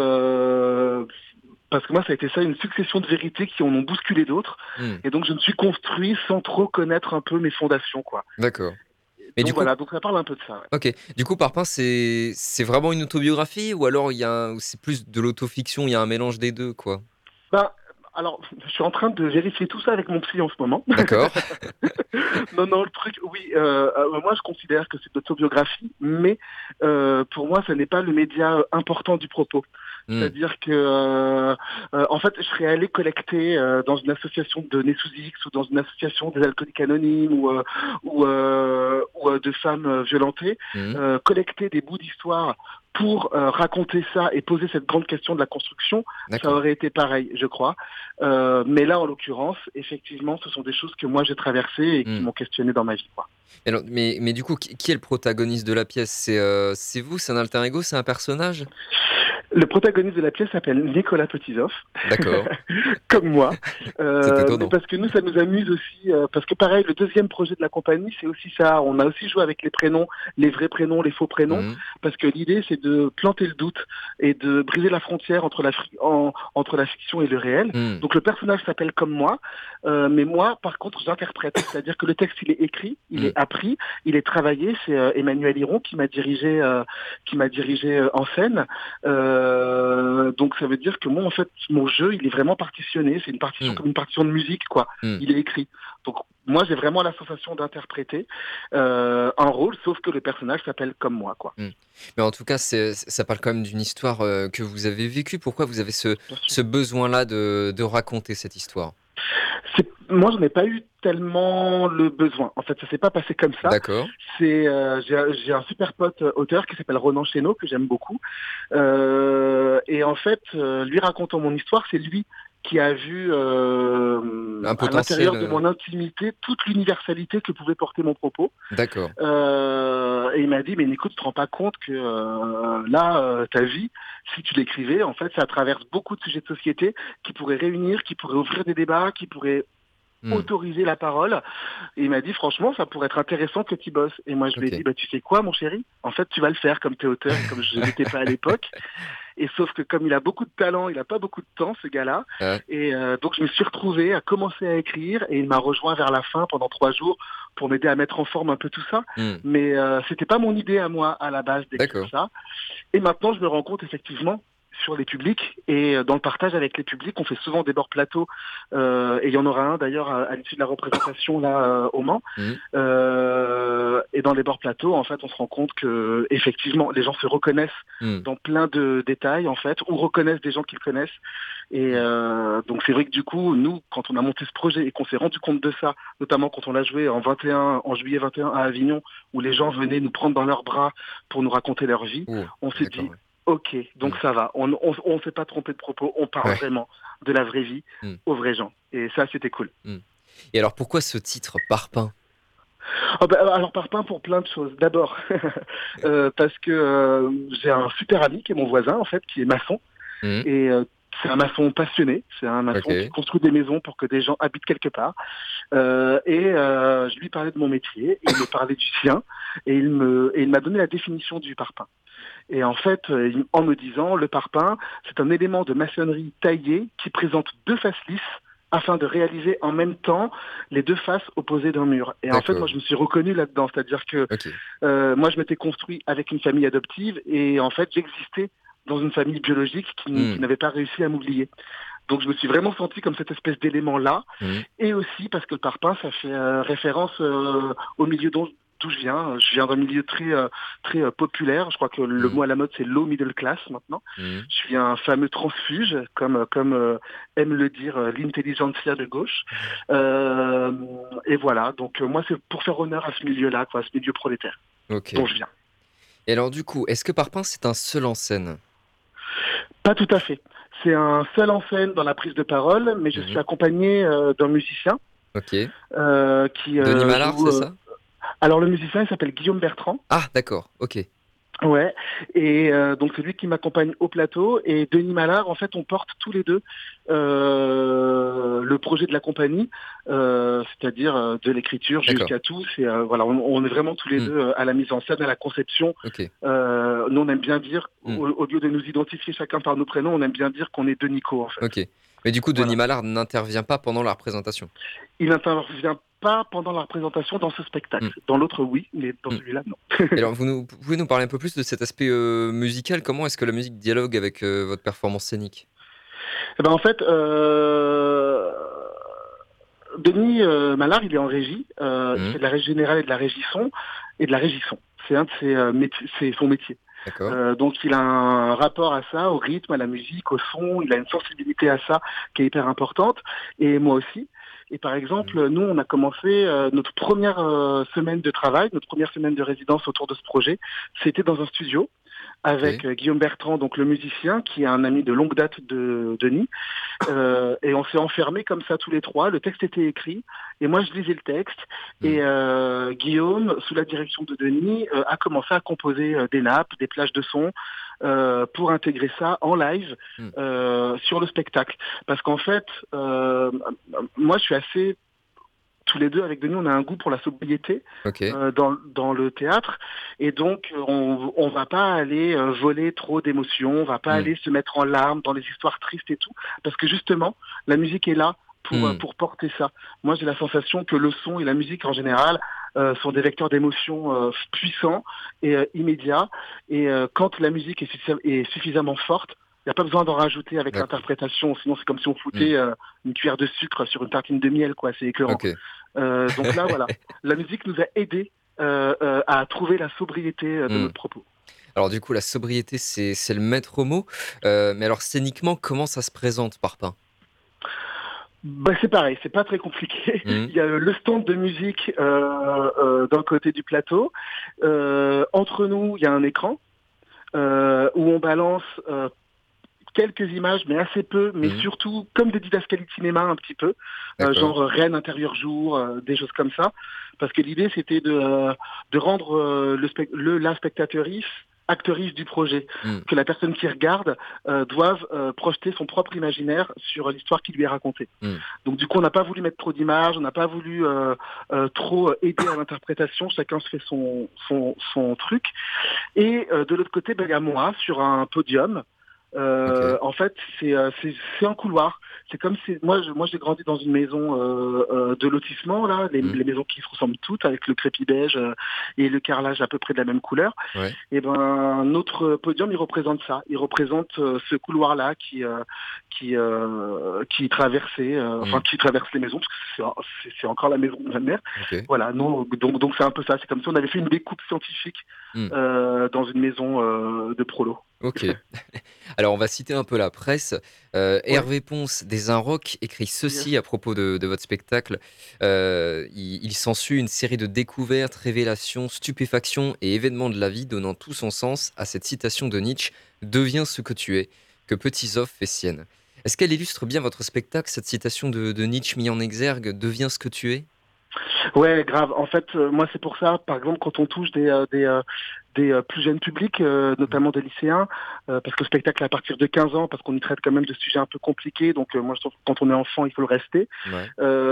Euh, parce que moi, ça a été ça, une succession de vérités qui en ont bousculé d'autres. Mmh. Et donc, je me suis construit sans trop connaître un peu mes fondations, quoi. D'accord. Mais donc, du voilà, coup... donc ça parle un peu de ça. Ouais. Ok. Du coup, Parpaing, c'est, c'est vraiment une autobiographie ou alors il y a un... c'est plus de l'autofiction, il y a un mélange des deux, quoi? Ben, alors, je suis en train de vérifier tout ça avec mon psy en ce moment. D'accord. non, non, le truc, oui, euh, euh, moi je considère que c'est de l'autobiographie, mais euh, pour moi, ce n'est pas le média important du propos. Mmh. C'est-à-dire que, euh, euh, en fait, je serais allé collecter euh, dans une association de nés sous X ou dans une association des alcooliques anonymes ou, euh, ou, euh, ou euh, de femmes violentées, mmh. euh, collecter des bouts d'histoire pour euh, raconter ça et poser cette grande question de la construction. D'accord. Ça aurait été pareil, je crois. Euh, mais là, en l'occurrence, effectivement, ce sont des choses que moi j'ai traversées et qui mmh. m'ont questionné dans ma vie, quoi. Alors, mais, mais du coup, qui est le protagoniste de la pièce? C'est, euh, c'est vous? C'est un alter ego? C'est un personnage? Le protagoniste de la pièce s'appelle Nicolas Petitsoff. D'accord. Comme moi. Euh, c'est étonnant. Parce que nous, ça nous amuse aussi. Euh, parce que pareil, le deuxième projet de la compagnie, c'est aussi ça. On a aussi joué avec les prénoms, les vrais prénoms, les faux prénoms. Mmh. Parce que l'idée, c'est de planter le doute et de briser la frontière entre la, en, entre la fiction et le réel. Mmh. Donc le personnage s'appelle comme moi. Euh, mais moi, par contre, j'interprète. C'est-à-dire que le texte, il est écrit, il mmh. est appris, il est travaillé. C'est euh, Emmanuel Hiron qui m'a dirigé, euh, qui m'a dirigé euh, en scène. Euh, Euh, donc ça veut dire que moi, en fait, mon jeu, il est vraiment partitionné. C'est une partition Mm. comme une partition de musique, quoi. Mm. Il est écrit. Donc moi, j'ai vraiment la sensation d'interpréter euh, un rôle, sauf que le personnage s'appelle comme moi, quoi. Mm. Mais en tout cas, c'est, ça parle quand même d'une histoire euh, que vous avez vécue. Pourquoi vous avez ce, Bien sûr. ce besoin-là de, de raconter cette histoire? C'est- Moi, je n'ai pas eu tellement le besoin. En fait, ça s'est pas passé comme ça. D'accord. C'est, euh, j'ai, un- j'ai un super pote euh, auteur qui s'appelle Ronan Chéneau, que j'aime beaucoup. Euh, et en fait, euh, lui racontant mon histoire, c'est lui qui a vu euh, Un à potentiel. l'intérieur de euh, mon intimité toute l'universalité que pouvait porter mon propos. D'accord. Euh, et il m'a dit, mais Nico, tu te rends pas compte que euh, là, euh, ta vie, si tu l'écrivais, en fait, ça traverse beaucoup de sujets de société qui pourraient réunir, qui pourraient ouvrir des débats, qui pourraient Mm. autoriser la parole. Et il m'a dit, franchement, ça pourrait être intéressant que tu bosses. Et moi, je lui ai Ok. dit, bah, tu sais quoi, mon chéri? En fait, tu vas le faire comme t'es auteur et comme je n'étais pas à l'époque. Et sauf que comme il a beaucoup de talent, il a pas beaucoup de temps, ce gars-là. Ouais. Et euh, donc, je me suis retrouvé à commencer à écrire et il m'a rejoint vers la fin pendant trois jours pour m'aider à mettre en forme un peu tout ça. Mm. Mais euh, c'était pas mon idée à moi, à la base, d'écrire D'accord. ça. Et maintenant, je me rends compte, effectivement, sur les publics et dans le partage avec les publics, on fait souvent des bords plateaux euh, et il y en aura un d'ailleurs à, à l'issue de la représentation là euh, au Mans. Mm. Euh, et dans les bords plateaux, en fait, on se rend compte que effectivement, les gens se reconnaissent Mm. dans plein de détails en fait, ou reconnaissent des gens qu'ils connaissent. Et euh, donc c'est vrai que du coup, nous, quand on a monté ce projet et qu'on s'est rendu compte de ça, notamment quand on l'a joué en vingt et un, en juillet vingt et un à Avignon, où les gens venaient nous prendre dans leurs bras pour nous raconter leur vie, Oh, on s'est d'accord. dit, ok, donc Mm. ça va, on on, on s'est pas trompé de propos, on parle Ouais. vraiment de la vraie vie Mm. aux vrais gens. Et ça, c'était cool. Et alors, pourquoi ce titre, Parpaing? Ah bah, alors Parpaing pour plein de choses. D'abord, euh, parce que euh, j'ai un super ami qui est mon voisin en fait, qui est maçon. Mm. Et euh, c'est un maçon passionné, c'est un maçon Ok. qui construit des maisons pour que des gens habitent quelque part. Euh, et euh, je lui parlais de mon métier, et il me parlait du sien, et il me, et il m'a donné la définition du parpaing. Et en fait, euh, il- en me disant, le parpaing, c'est un élément de maçonnerie taillé qui présente deux faces lisses afin de réaliser en même temps les deux faces opposées d'un mur. Et en fait, D'accord. moi, je me suis reconnu là-dedans, c'est-à-dire que Ok. euh, moi, je m'étais construit avec une famille adoptive et en fait, j'existais dans une famille biologique qui, n- Mm. qui n'avait pas réussi à m'oublier. Donc, je me suis vraiment senti comme cette espèce d'élément-là. Mm. Et aussi parce que le parpaing, ça fait euh, référence euh, au milieu dont d'où je viens. Je viens d'un milieu très euh, très euh, populaire. Je crois que le Mm. mot à la mode, c'est low middle class maintenant. Mm. Je suis un fameux transfuge, comme comme euh, aime le dire euh, l'intelligentsia de gauche. Euh, et voilà. Donc euh, moi, c'est pour faire honneur à ce milieu-là, quoi, à ce milieu prolétaire Ok. dont je viens. Et alors, du coup, est-ce que Parpaing, c'est un seul en scène? Pas tout à fait. C'est un seul en scène dans la prise de parole, mais je Mhm. suis accompagné euh, d'un musicien Ok. euh, qui euh, Denis Mallard, joue. c'est euh, ça? Alors le musicien, il s'appelle Guillaume Bertrand. Ah, d'accord. Ok. Ouais. Et euh, donc c'est lui qui m'accompagne au plateau. Et Denis Mallard, en fait, on porte tous les deux euh, le projet de la compagnie, euh, c'est-à-dire euh, de l'écriture D'accord. jusqu'à tout. C'est euh, voilà, on, on est vraiment tous les Mm. deux euh, à la mise en scène, à la conception. Ok. Euh, nous, on aime bien dire, Mm. au, au lieu de nous identifier chacun par nos prénoms, on aime bien dire qu'on est deux Nico, en fait. Ok. Mais du coup, Voilà. Denis Mallard n'intervient pas pendant la représentation. Il n'intervient pas pendant la représentation dans ce spectacle. Mm. Dans l'autre, oui, mais dans Mm. celui-là, non. Et alors, vous, nous, vous pouvez nous parler un peu plus de cet aspect euh, musical? Comment est-ce que la musique dialogue avec euh, votre performance scénique? Eh ben, en fait, euh, Denis euh, Mallard, il est en régie. Euh, Il Mhm. fait de la régie générale et de la régie son et de la régie son. C'est un de ses euh, métiers, c'est son métier. D'accord. Euh, donc il a un rapport à ça, au rythme, à la musique, au son. Il a une sensibilité à ça qui est hyper importante. Et moi aussi. Et par exemple, nous, on a commencé euh, notre première euh, semaine de travail, notre première semaine de résidence autour de ce projet. C'était dans un studio avec Ok. euh, Guillaume Bertrand, donc le musicien, qui est un ami de longue date de Denis. Euh, et on s'est enfermés comme ça tous les trois. Le texte était écrit et moi je lisais le texte. Mm. Et euh, Guillaume, sous la direction de Denis, euh, a commencé à composer euh, des nappes, des plages de son euh, pour intégrer ça en live Mm. euh, sur le spectacle. Parce qu'en fait, euh, moi je suis assez... Tous les deux, avec Denis, on a un goût pour la sobriété Ok. euh, dans, dans le théâtre. Et donc, on on va pas aller euh, voler trop d'émotions, on va pas Mm. aller se mettre en larmes dans les histoires tristes et tout. Parce que justement, la musique est là pour, Mm. euh, pour porter ça. Moi, j'ai la sensation que le son et la musique, en général, euh, sont des vecteurs d'émotions euh, puissants et euh, immédiats. Et euh, quand la musique est, suffi- est suffisamment forte, il n'y a pas besoin d'en rajouter avec D'accord. l'interprétation, sinon c'est comme si on Mm. foutait euh, une cuillère de sucre sur une tartine de miel, quoi. C'est écœurant. Ok. Euh, donc là, voilà, la musique nous a aidés euh, euh, à trouver la sobriété euh, de Mm. notre propos. Alors du coup, la sobriété, c'est c'est le maître mot. Euh, mais alors scéniquement, comment ça se présente, Parpaing? Bah, c'est pareil, c'est pas très compliqué. Mm. Il y a le stand de musique euh, euh, d'un côté du plateau. Euh, entre nous, il y a un écran euh, où on balance euh, quelques images, mais assez peu, mais Mm. surtout comme des didascalies de cinéma un petit peu, euh, D'accord. genre euh, Rennes intérieur jour, euh, des choses comme ça. Parce que l'idée c'était de, euh, de rendre euh, le, spec- le la spectatrice actrice du projet, Mm. que la personne qui regarde euh, doive euh, projeter son propre imaginaire sur l'histoire qui lui est racontée. Mm. Donc du coup, on n'a pas voulu mettre trop d'images, on n'a pas voulu euh, euh, trop aider à l'interprétation, chacun se fait son, son, son truc. Et euh, de l'autre côté, ben, il y a moi sur un podium. Euh, Ok. en fait, c'est euh, c'est c'est un couloir. C'est comme si moi, je, moi, j'ai grandi dans une maison euh, euh, de lotissement là, les, Mm. les maisons qui se ressemblent toutes avec le crépi beige euh, et le carrelage à peu près de la même couleur. Ouais. Et ben notre podium, il représente ça. Il représente euh, ce couloir là qui euh, qui euh, qui traversait, euh, enfin Mm. qui traverse les maisons parce que c'est c'est c'est encore la maison de ma mère. Ok. Voilà, non, donc donc c'est un peu ça. C'est comme si on avait fait une découpe scientifique Mm. euh, dans une maison euh, de prolo. Ok. Alors, on va citer un peu la presse. Euh, Ouais. Hervé Ponce des Inrocks écrit ceci Yes. à propos de, de votre spectacle. Euh, il, il s'ensuit une série de découvertes, révélations, stupéfactions et événements de la vie donnant tout son sens à cette citation de Nietzsche « Deviens ce que tu es », que Petit Zoff fait sienne. Est-ce qu'elle illustre bien votre spectacle, cette citation de, de Nietzsche mis en exergue « Deviens ce que tu es » ? Ouais, grave. En fait, euh, moi, c'est pour ça, par exemple, quand on touche des euh, des, euh, des euh, plus jeunes publics, euh, notamment des lycéens, euh, parce que le spectacle est à partir de quinze ans, parce qu'on y traite quand même de sujets un peu compliqués. Donc, euh, moi, je trouve que quand on est enfant, il faut le rester. Ouais.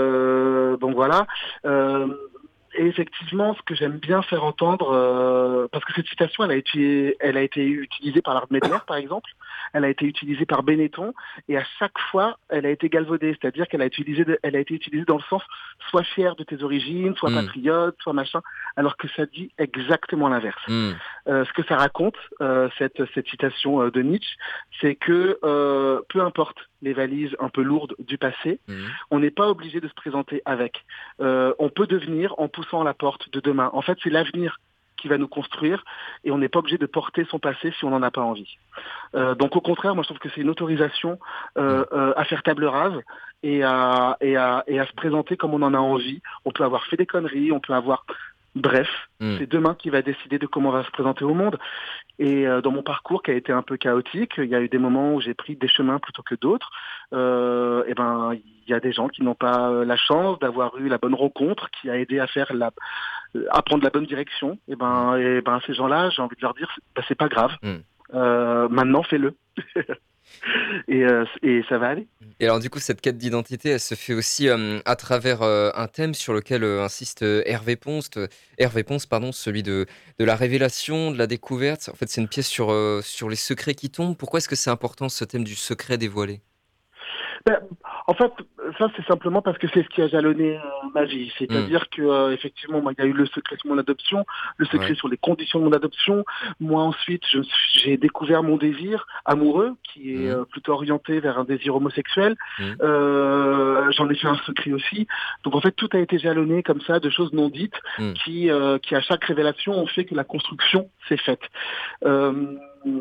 Euh, donc voilà. Euh, et effectivement, ce que j'aime bien faire entendre, euh, parce que cette citation, elle a été, elle a été utilisée par Lord Medler, par exemple. Elle a été utilisée par Benetton, et à chaque fois, elle a été galvaudée, c'est-à-dire qu'elle a, utilisé de- elle a été utilisée dans le sens sois fier de tes origines, sois Mm. patriote, sois machin, alors que ça dit exactement l'inverse. Mm. Euh, ce que ça raconte, euh, cette, cette citation euh, de Nietzsche, c'est que euh, peu importe les valises un peu lourdes du passé, Mm. on n'est pas obligé de se présenter avec. Euh, on peut devenir en poussant la porte de demain. En fait, c'est l'avenir qui va nous construire et on n'est pas obligé de porter son passé si on n'en a pas envie. Euh, donc au contraire, moi je trouve que c'est une autorisation euh, euh, à faire table rase et à, et, à, et à se présenter comme on en a envie. On peut avoir fait des conneries, on peut avoir... Bref, Mm. c'est demain qui va décider de comment on va se présenter au monde. Et euh, dans mon parcours qui a été un peu chaotique, il y a eu des moments où j'ai pris des chemins plutôt que d'autres. Euh, et ben, il y a des gens qui n'ont pas euh, la chance d'avoir eu la bonne rencontre, qui a aidé à faire la, à prendre la bonne direction. Et ben, et ben, ces gens-là, j'ai envie de leur dire, ben, c'est pas grave. Mm. Euh, maintenant, fais-le. et, euh, et ça va aller. Et alors du coup, cette quête d'identité, elle se fait aussi euh, à travers euh, un thème sur lequel euh, insiste euh, Hervé Ponce, euh, Hervé Ponce, pardon, celui de, de la révélation, de la découverte. En fait, c'est une pièce sur, euh, sur les secrets qui tombent. Pourquoi est-ce que c'est important ce thème du secret dévoilé ? Ben, en fait, ça c'est simplement parce que c'est ce qui a jalonné euh, ma vie. C'est-à-dire que euh, effectivement, moi, il y a eu le secret sur mon adoption, le secret Ouais. sur les conditions de mon adoption. Moi, ensuite, je- j'ai découvert mon désir amoureux, qui est Mhm. euh, plutôt orienté vers un désir homosexuel. Mhm. Euh, J'en ai fait un secret aussi. Donc en fait, tout a été jalonné comme ça de choses non dites, Mhm. qui, euh, qui à chaque révélation ont fait que la construction s'est faite. Euh,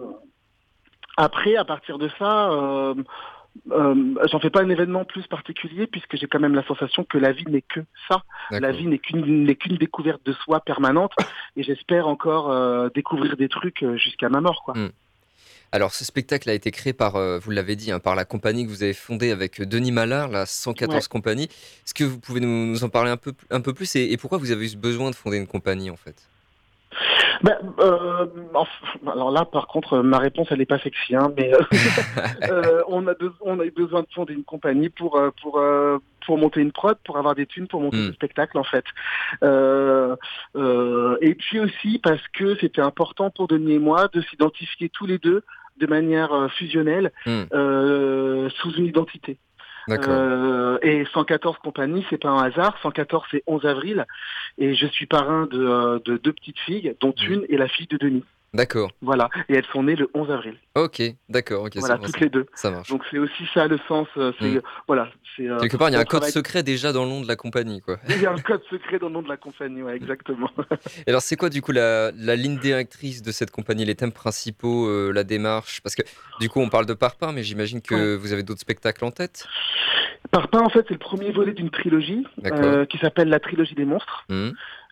Après, à partir de ça. Euh, Euh, j'en fais pas un événement plus particulier puisque j'ai quand même la sensation que la vie n'est que ça. La D'accord. vie n'est qu'une n'est qu'une découverte de soi permanente et j'espère encore euh, découvrir des trucs euh, jusqu'à ma mort, quoi. Mm. Alors, ce spectacle a été créé par, euh, vous l'avez dit, hein, par la compagnie que vous avez fondée avec euh, Denis Mallard, la cent quatorze Ouais. Compagnie. Est-ce que vous pouvez nous, nous en parler un peu, un peu plus et, et pourquoi vous avez eu ce besoin de fonder une compagnie en fait ? Ben, euh, enfin, alors là, par contre, ma réponse, elle est pas sexy, hein, mais euh, euh, on a de- on a eu besoin de fonder une compagnie pour euh, pour euh, pour monter une prod, pour avoir des thunes, pour monter Mm. ce spectacle, en fait. Euh, euh, et puis aussi parce que c'était important pour Denis et moi de s'identifier tous les deux de manière euh, fusionnelle Mm. euh, sous une identité. D'accord. Euh, et cent quatorze compagnie, c'est pas un hasard. cent quatorze, c'est onze avril. Et je suis parrain de, euh, de deux petites filles, dont Mmh. une est la fille de Denis. D'accord. Voilà. Et elles sont nées le onze avril. Ok, d'accord, ok, c'est Voilà, bon, toutes ça, les deux. ça marche. Donc c'est aussi ça le sens. euh, C'est Mm. voilà, c'est. euh, Quelque part, il y a on un code travaille- secret déjà dans le nom de la compagnie, quoi. Il y a un code secret dans le nom de la compagnie, ouais, exactement. Et alors, c'est quoi du coup la, la ligne directrice de cette compagnie, les thèmes principaux, euh, la démarche? Parce que du coup, on parle de Parpaing, mais j'imagine que Ouais. vous avez d'autres spectacles en tête. Parpaing, en fait, c'est le premier volet d'une trilogie D'accord. euh, qui s'appelle la trilogie des monstres. Mhm.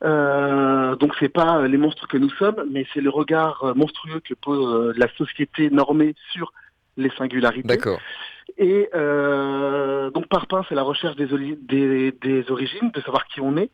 Euh, donc c'est pas euh, les monstres que nous sommes, mais c'est le regard euh, monstrueux que pose euh, la société normée sur les singularités. D'accord. Et euh, donc Parpaing, c'est la recherche des, oli- des, des origines, de savoir qui on est.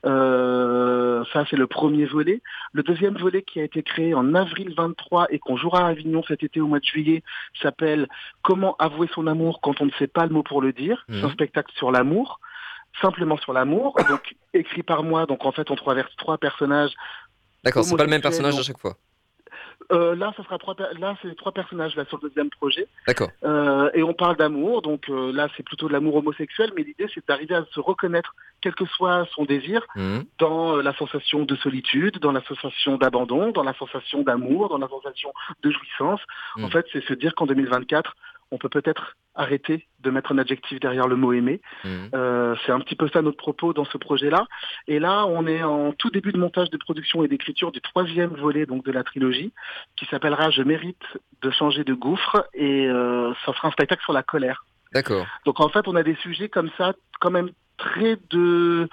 Euh, ça, c'est le premier volet. Le deuxième volet qui a été créé en avril vingt-trois et qu'on jouera à Avignon cet été au mois de juillet s'appelle Comment avouer son amour quand on ne sait pas le mot pour le dire. Mhm. C'est un spectacle sur l'amour, simplement sur l'amour, donc écrit par moi. Donc en fait, on traverse trois personnages. D'accord, c'est pas le même homosexuels, personnage à donc- chaque fois. Euh, là, ça sera trois. per- Là, c'est trois personnages là sur le deuxième projet. D'accord. Euh, et on parle d'amour, donc euh, là c'est plutôt de l'amour homosexuel, mais l'idée c'est d'arriver à se reconnaître, quel que soit son désir, Mhm. dans euh, la sensation de solitude, dans la sensation d'abandon, dans la sensation d'amour, dans la sensation de jouissance. Mhm. En fait, c'est se dire qu'en deux mille vingt-quatre, on peut peut-être arrêter de mettre un adjectif derrière le mot aimer. Mhm. Euh, c'est un petit peu ça notre propos dans ce projet-là. Et là, on est en tout début de montage de production et d'écriture du troisième volet donc de la trilogie, qui s'appellera Je mérite de changer de gouffre, et euh, ça sera un spectacle sur la colère. D'accord. Donc en fait, on a des sujets comme ça, quand même très de...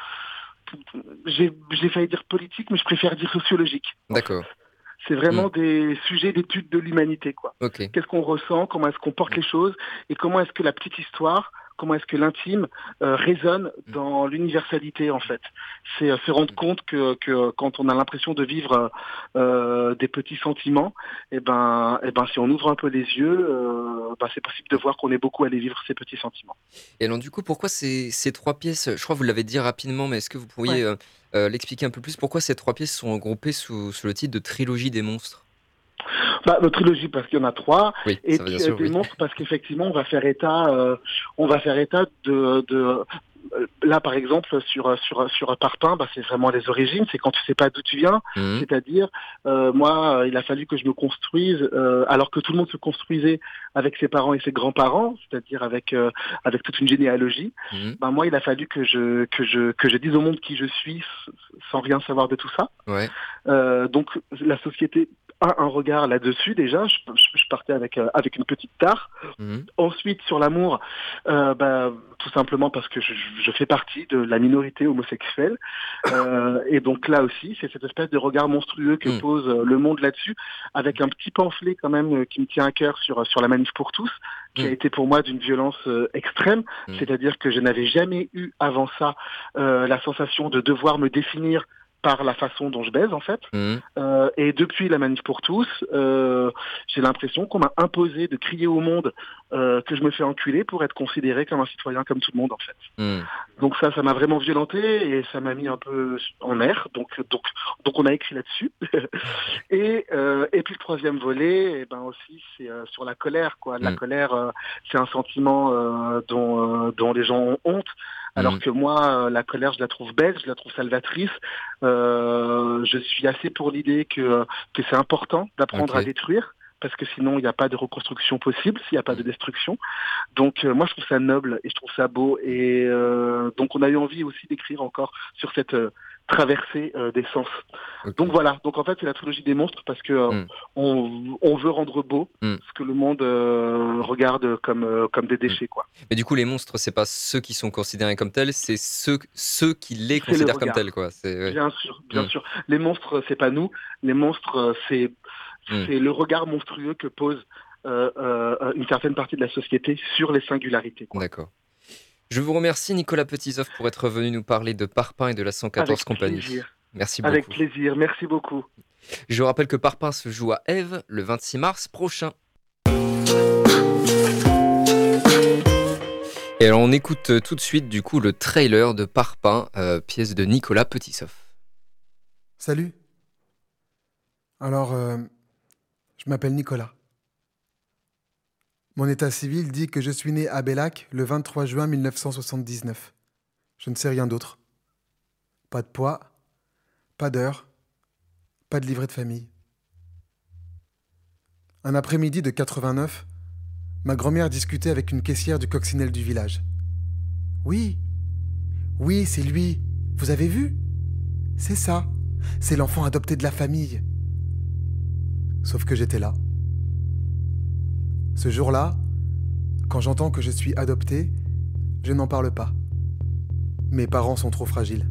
J'ai j'ai failli dire politique, mais je préfère dire sociologique. en fait. D'accord. C'est vraiment des sujets d'étude de l'humanité, quoi. Ok. Qu'est-ce qu'on ressent, comment est-ce qu'on porte les choses, et comment est-ce que la petite histoire, comment est-ce que l'intime euh, résonne dans l'universalité, en fait. C'est euh, se rendre compte que, que quand on a l'impression de vivre euh, des petits sentiments, et ben, et ben, si on ouvre un peu les yeux, euh, ben, c'est possible de voir qu'on est beaucoup allé vivre ces petits sentiments. Et alors, du coup, pourquoi ces, ces trois pièces? Je crois que vous l'avez dit rapidement, mais est-ce que vous pourriez euh, euh, l'expliquer un peu plus? Pourquoi ces trois pièces sont regroupées sous, sous le titre de Trilogie des monstres? Bah, notre trilogie parce qu'il y en a trois, Oui, et ça va puis bien euh, sûr, des oui. monstres parce qu'effectivement on va faire état, euh, on va faire état de, de euh, là par exemple sur sur sur Parpaing, bah, c'est vraiment les origines, c'est quand tu sais pas d'où tu viens, Mhm. c'est-à-dire euh, moi euh, il a fallu que je me construise euh, alors que tout le monde se construisait avec ses parents et ses grands-parents, c'est-à-dire avec euh, avec toute une généalogie. Mhm. Bah, moi il a fallu que je que je que je dise au monde qui je suis sans rien savoir de tout ça. Ouais. Euh, donc la société a un regard là-dessus déjà. Je, je- je partais avec euh, avec une petite tare. Mhm. Ensuite sur l'amour, euh, bah, tout simplement parce que je, je fais partie de la minorité homosexuelle. Euh, et donc là aussi, c'est cette espèce de regard monstrueux que Mm. pose euh, le monde là-dessus, avec un petit pamphlet quand même euh, qui me tient à cœur sur sur la manif pour tous, qui Mm. a été pour moi d'une violence euh, extrême. Mm. C'est-à-dire que je n'avais jamais eu avant ça euh, la sensation de devoir me définir par la façon dont je baise en fait. Mhm. Euh, et depuis la manif pour tous, euh, j'ai l'impression qu'on m'a imposé de crier au monde euh, que je me fais enculer pour être considéré comme un citoyen comme tout le monde en fait. Mhm. Donc ça, ça m'a vraiment violenté et ça m'a mis un peu en air. Donc donc donc on a écrit là-dessus. et euh, et puis le troisième volet, eh ben aussi c'est euh, sur la colère quoi. La Mm. colère, euh, c'est un sentiment euh, dont euh, dont les gens ont honte. Alors Mm. que moi, euh, la colère, je la trouve belle, je la trouve salvatrice. Euh, je suis assez pour l'idée que, que c'est important d'apprendre Ok. à détruire, parce que sinon, il n'y a pas de reconstruction possible, s'il n'y a pas de Mm. destruction. Donc, euh, moi, je trouve ça noble et je trouve ça beau. Et euh, donc, on a eu envie aussi d'écrire encore sur cette euh, traversée euh, des sens. Ok. Donc voilà, donc en fait c'est la trilogie des monstres parce que euh, Mm. on, on veut rendre beau Mm. ce que le monde euh, regarde comme, euh, comme des déchets quoi. Mais du coup, les monstres, c'est pas ceux qui sont considérés comme tels, c'est ceux, ceux qui les C'est le considèrent comme regard. tels, quoi. C'est, ouais. Bien sûr, bien Mm. sûr. Les monstres, c'est pas nous. Les monstres, euh, c'est Mm. c'est le regard monstrueux que pose euh, euh, une certaine partie de la société sur les singularités. Quoi. D'accord. Je vous remercie, Nicolas Petisoff, pour être venu nous parler de Parpaing et de la cent quatorze Avec compagnie. plaisir. Merci Avec beaucoup. plaisir. Merci beaucoup. Je rappelle que Parpaing se joue à Ève le vingt-six mars prochain. Et alors on écoute euh, tout de suite du coup le trailer de Parpaing, euh, pièce de Nicolas Petisoff. Salut. Alors, euh, je m'appelle Nicolas. Mon état civil dit que je suis né à Bellac le vingt-trois juin mille neuf cent soixante-dix-neuf. Je ne sais rien d'autre. Pas de poids, pas d'heure, pas de livret de famille. Un après-midi de quatre-vingt-neuf, ma grand-mère discutait avec une caissière du coccinelle du village. « Oui, oui, c'est lui. Vous avez vu ? C'est ça. C'est l'enfant adopté de la famille. » Sauf que j'étais là. Ce jour-là, quand j'entends que je suis adopté, je n'en parle pas. Mes parents sont trop fragiles.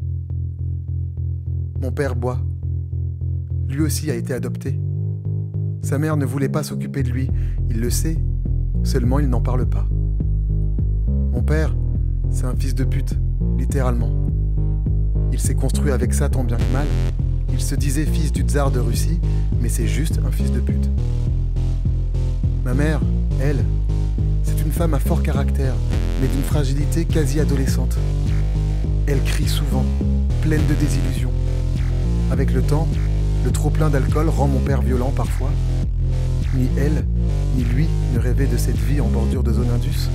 Mon père boit. Lui aussi a été adopté. Sa mère ne voulait pas s'occuper de lui. Il le sait, seulement il n'en parle pas. Mon père, c'est un fils de pute, littéralement. Il s'est construit avec ça tant bien que mal. Il se disait fils du tsar de Russie, mais c'est juste un fils de pute. Ma mère, elle, c'est une femme à fort caractère, mais d'une fragilité quasi adolescente. Elle crie souvent, pleine de désillusions. Avec le temps, le trop-plein d'alcool rend mon père violent parfois. Ni elle, ni lui ne rêvaient de cette vie en bordure de zone Indus.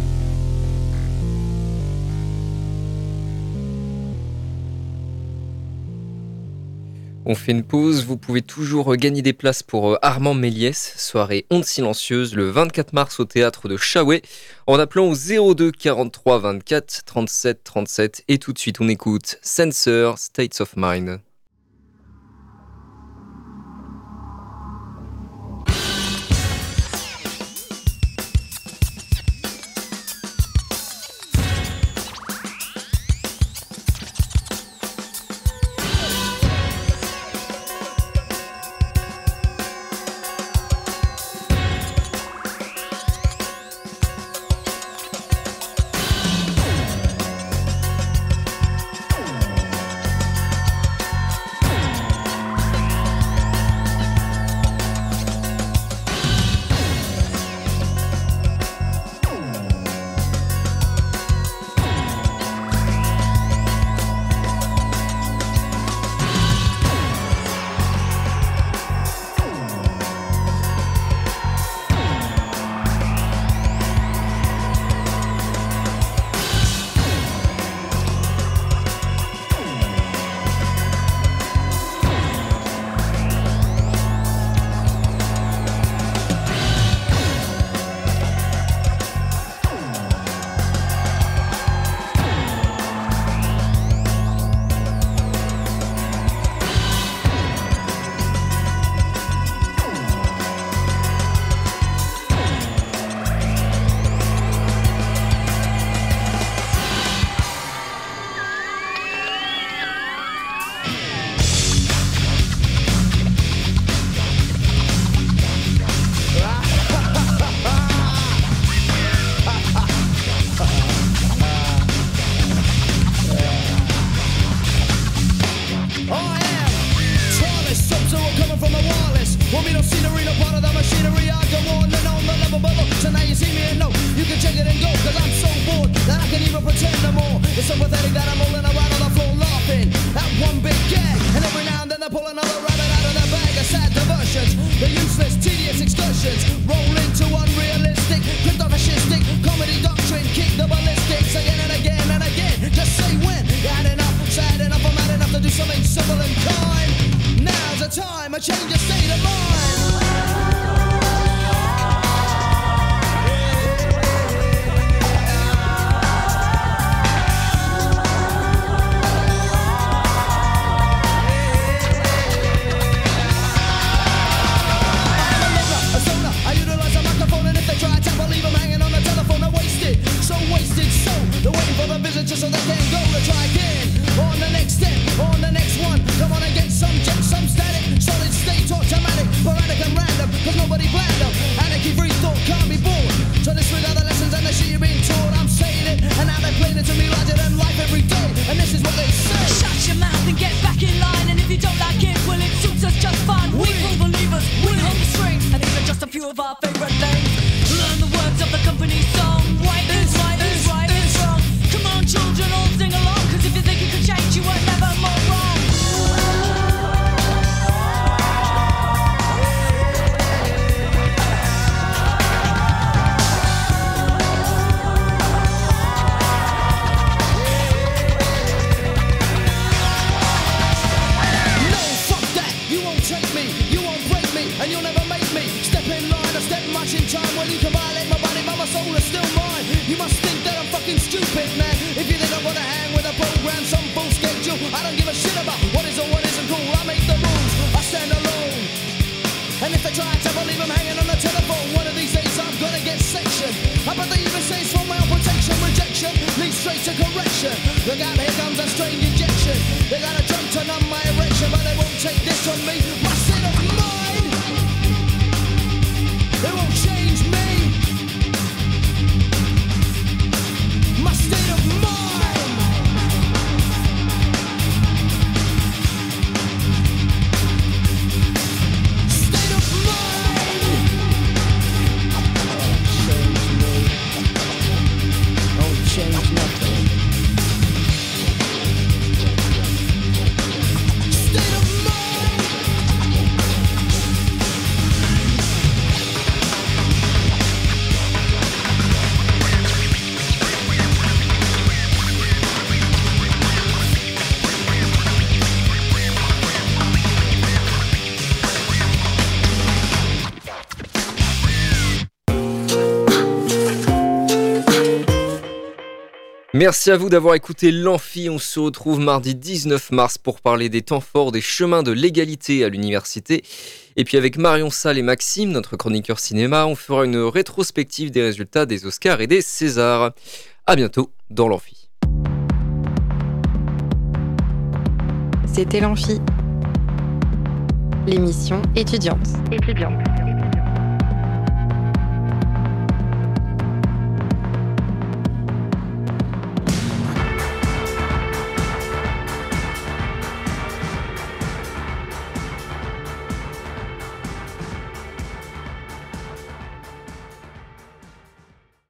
On fait une pause, vous pouvez toujours gagner des places pour Armand Méliès, soirée Onde Silencieuse, le vingt-quatre mars au théâtre de Chaouet, en appelant au zéro deux quarante-trois vingt-quatre trente-sept trente-sept. Et tout de suite, on écoute Censor, States of Mind. We'll be right back. time when you can violate my body, but my soul is still mine. You must think that I'm fucking stupid, man. If you think I'm gonna hang with a program, some full schedule, I don't give a shit about what is or what isn't cool. I make the rules, I stand alone. And if they try to believe I'm hanging on the telephone, one of these days I'm gonna get sectioned. I bet they even say it's for my own protection. Rejection leads straight to correction. Look out, here comes a strange injection. They got a drug to numb my erection, but they won't take this from me. My state of mind, they won't change me. My state of mind. State of mind. Won't change nothing. State of mind. Merci à vous d'avoir écouté l'Amphi. On se retrouve mardi dix-neuf mars pour parler des temps forts des chemins de l'égalité à l'université. Et puis avec Marion Salle et Maxime, notre chroniqueur cinéma, on fera une rétrospective des résultats des Oscars et des Césars. À bientôt dans l'Amphi. C'était l'Amphi, l'émission étudiante. étudiante.